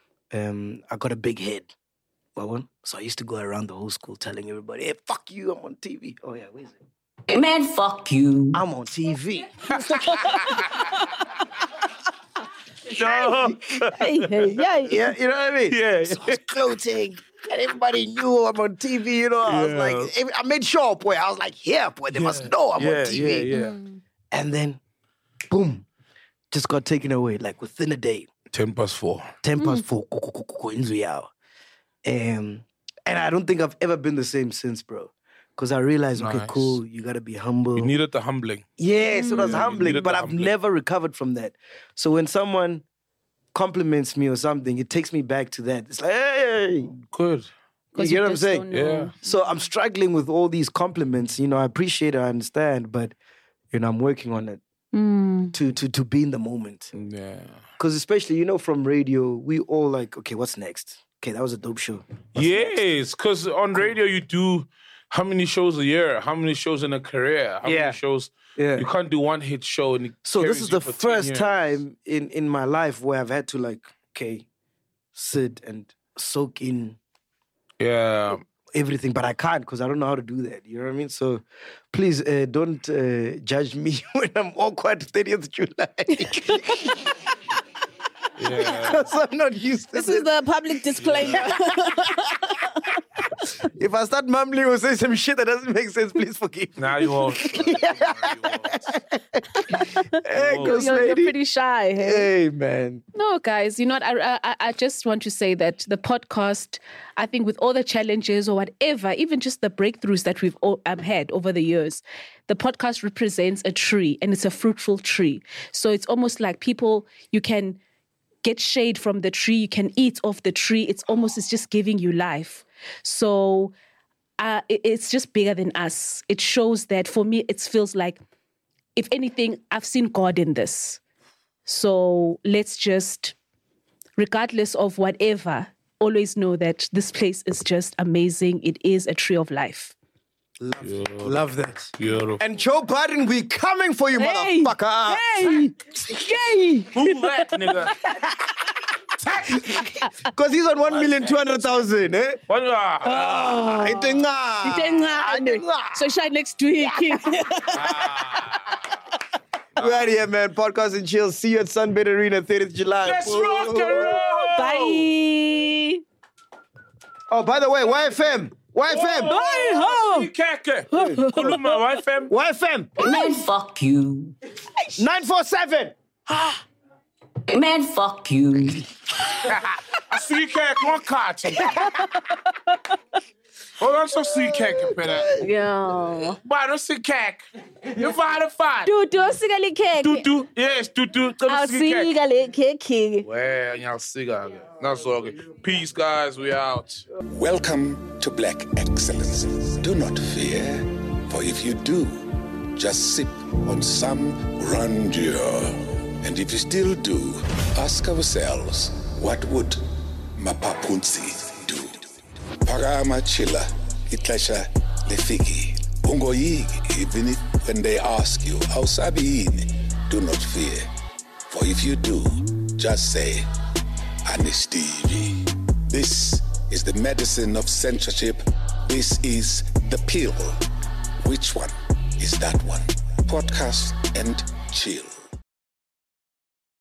I got a big head. So I used to go around the whole school telling everybody, "Hey, fuck you! I'm on TV." Oh yeah, where is it? Man, fuck you. I'm on TV. No. Yeah, you know what I mean? Yeah. So I was gloating, and everybody knew I'm on TV. I was like, I made sure, boy. I was like, yeah, boy, they must know I'm on TV. Yeah. And then, boom, just got taken away, like within a day. 4:10. 4 indlu yawo. And I don't think I've ever been the same since, bro. Because I realized, okay, Nice. cool, you gotta be humble. You needed the humbling. Yes, it was humbling, needed but the I've humbling. never recovered from that. So when someone compliments me or something, it takes me back to that. It's like, hey, Good. you get what I'm just saying? don't know. Yeah. So I'm struggling with all these compliments. I appreciate it, I understand, but I'm working on it to be in the moment. Yeah. Because especially, from radio, we all like, okay, what's next? Okay, that was a dope show. Yes, because on radio you do how many shows a year? How many shows in a career? How many shows? Yeah. You can't do one hit show. And it So this carries is you the for 10 first years. time in my life where I've had to like, okay, sit and soak in Yeah. everything, but I can't because I don't know how to do that. You know what I mean? So please don't judge me when I'm awkward 30th July. Yeah. Because I'm not used to This is the public disclaimer. If I start mumbling or say some shit that doesn't make sense, please forgive me. Now you won't. Hey, ghost You're lady. pretty shy. Hey? Hey, man. No, guys, you know what? I just want to say that the podcast, I think with all the challenges or whatever, even just the breakthroughs that we've had over the years, the podcast represents a tree and it's a fruitful tree. So it's almost like people, you can get shade from the tree. You can eat off the tree. It's just giving you life. So it's just bigger than us. It shows that for me, it feels like, if anything, I've seen God in this. So let's just, regardless of whatever, always know that this place is just amazing. It is a tree of life. Love that. Beautiful. And Joe Biden, we coming for you, Hey, motherfucker. Hey! Hey! Who that nigga? Because he's on 1,200,000, eh? What? So shine next week. We're out here, man. Podcast and chill. See you at Sunbed Arena, 30th July. Let's rock and roll. Bye. Oh, by the way, YFM. YFM. YFM. Man, fuck you. 947. Man, fuck you. I see you can't one catch. Hold on, so see cake, Yeah. But I don't see cake. You find a fight. Do sigale cake. Do. Yes, do. I'll see sigale cake. Well, y'all see guys. That's all okay. Peace, guys. We out. Welcome to Black Excellence. Do not fear, for if you do, just sip on some grandeur. And if you still do, ask ourselves, what would Mapapunzi do? Parama chila, itlesha lefiki. Ungoyigi, even when they ask you, how sabiini, do not fear. For if you do, just say, Anistivi. This is the medicine of censorship. This is the pill. Which one is that one? Podcast and chill.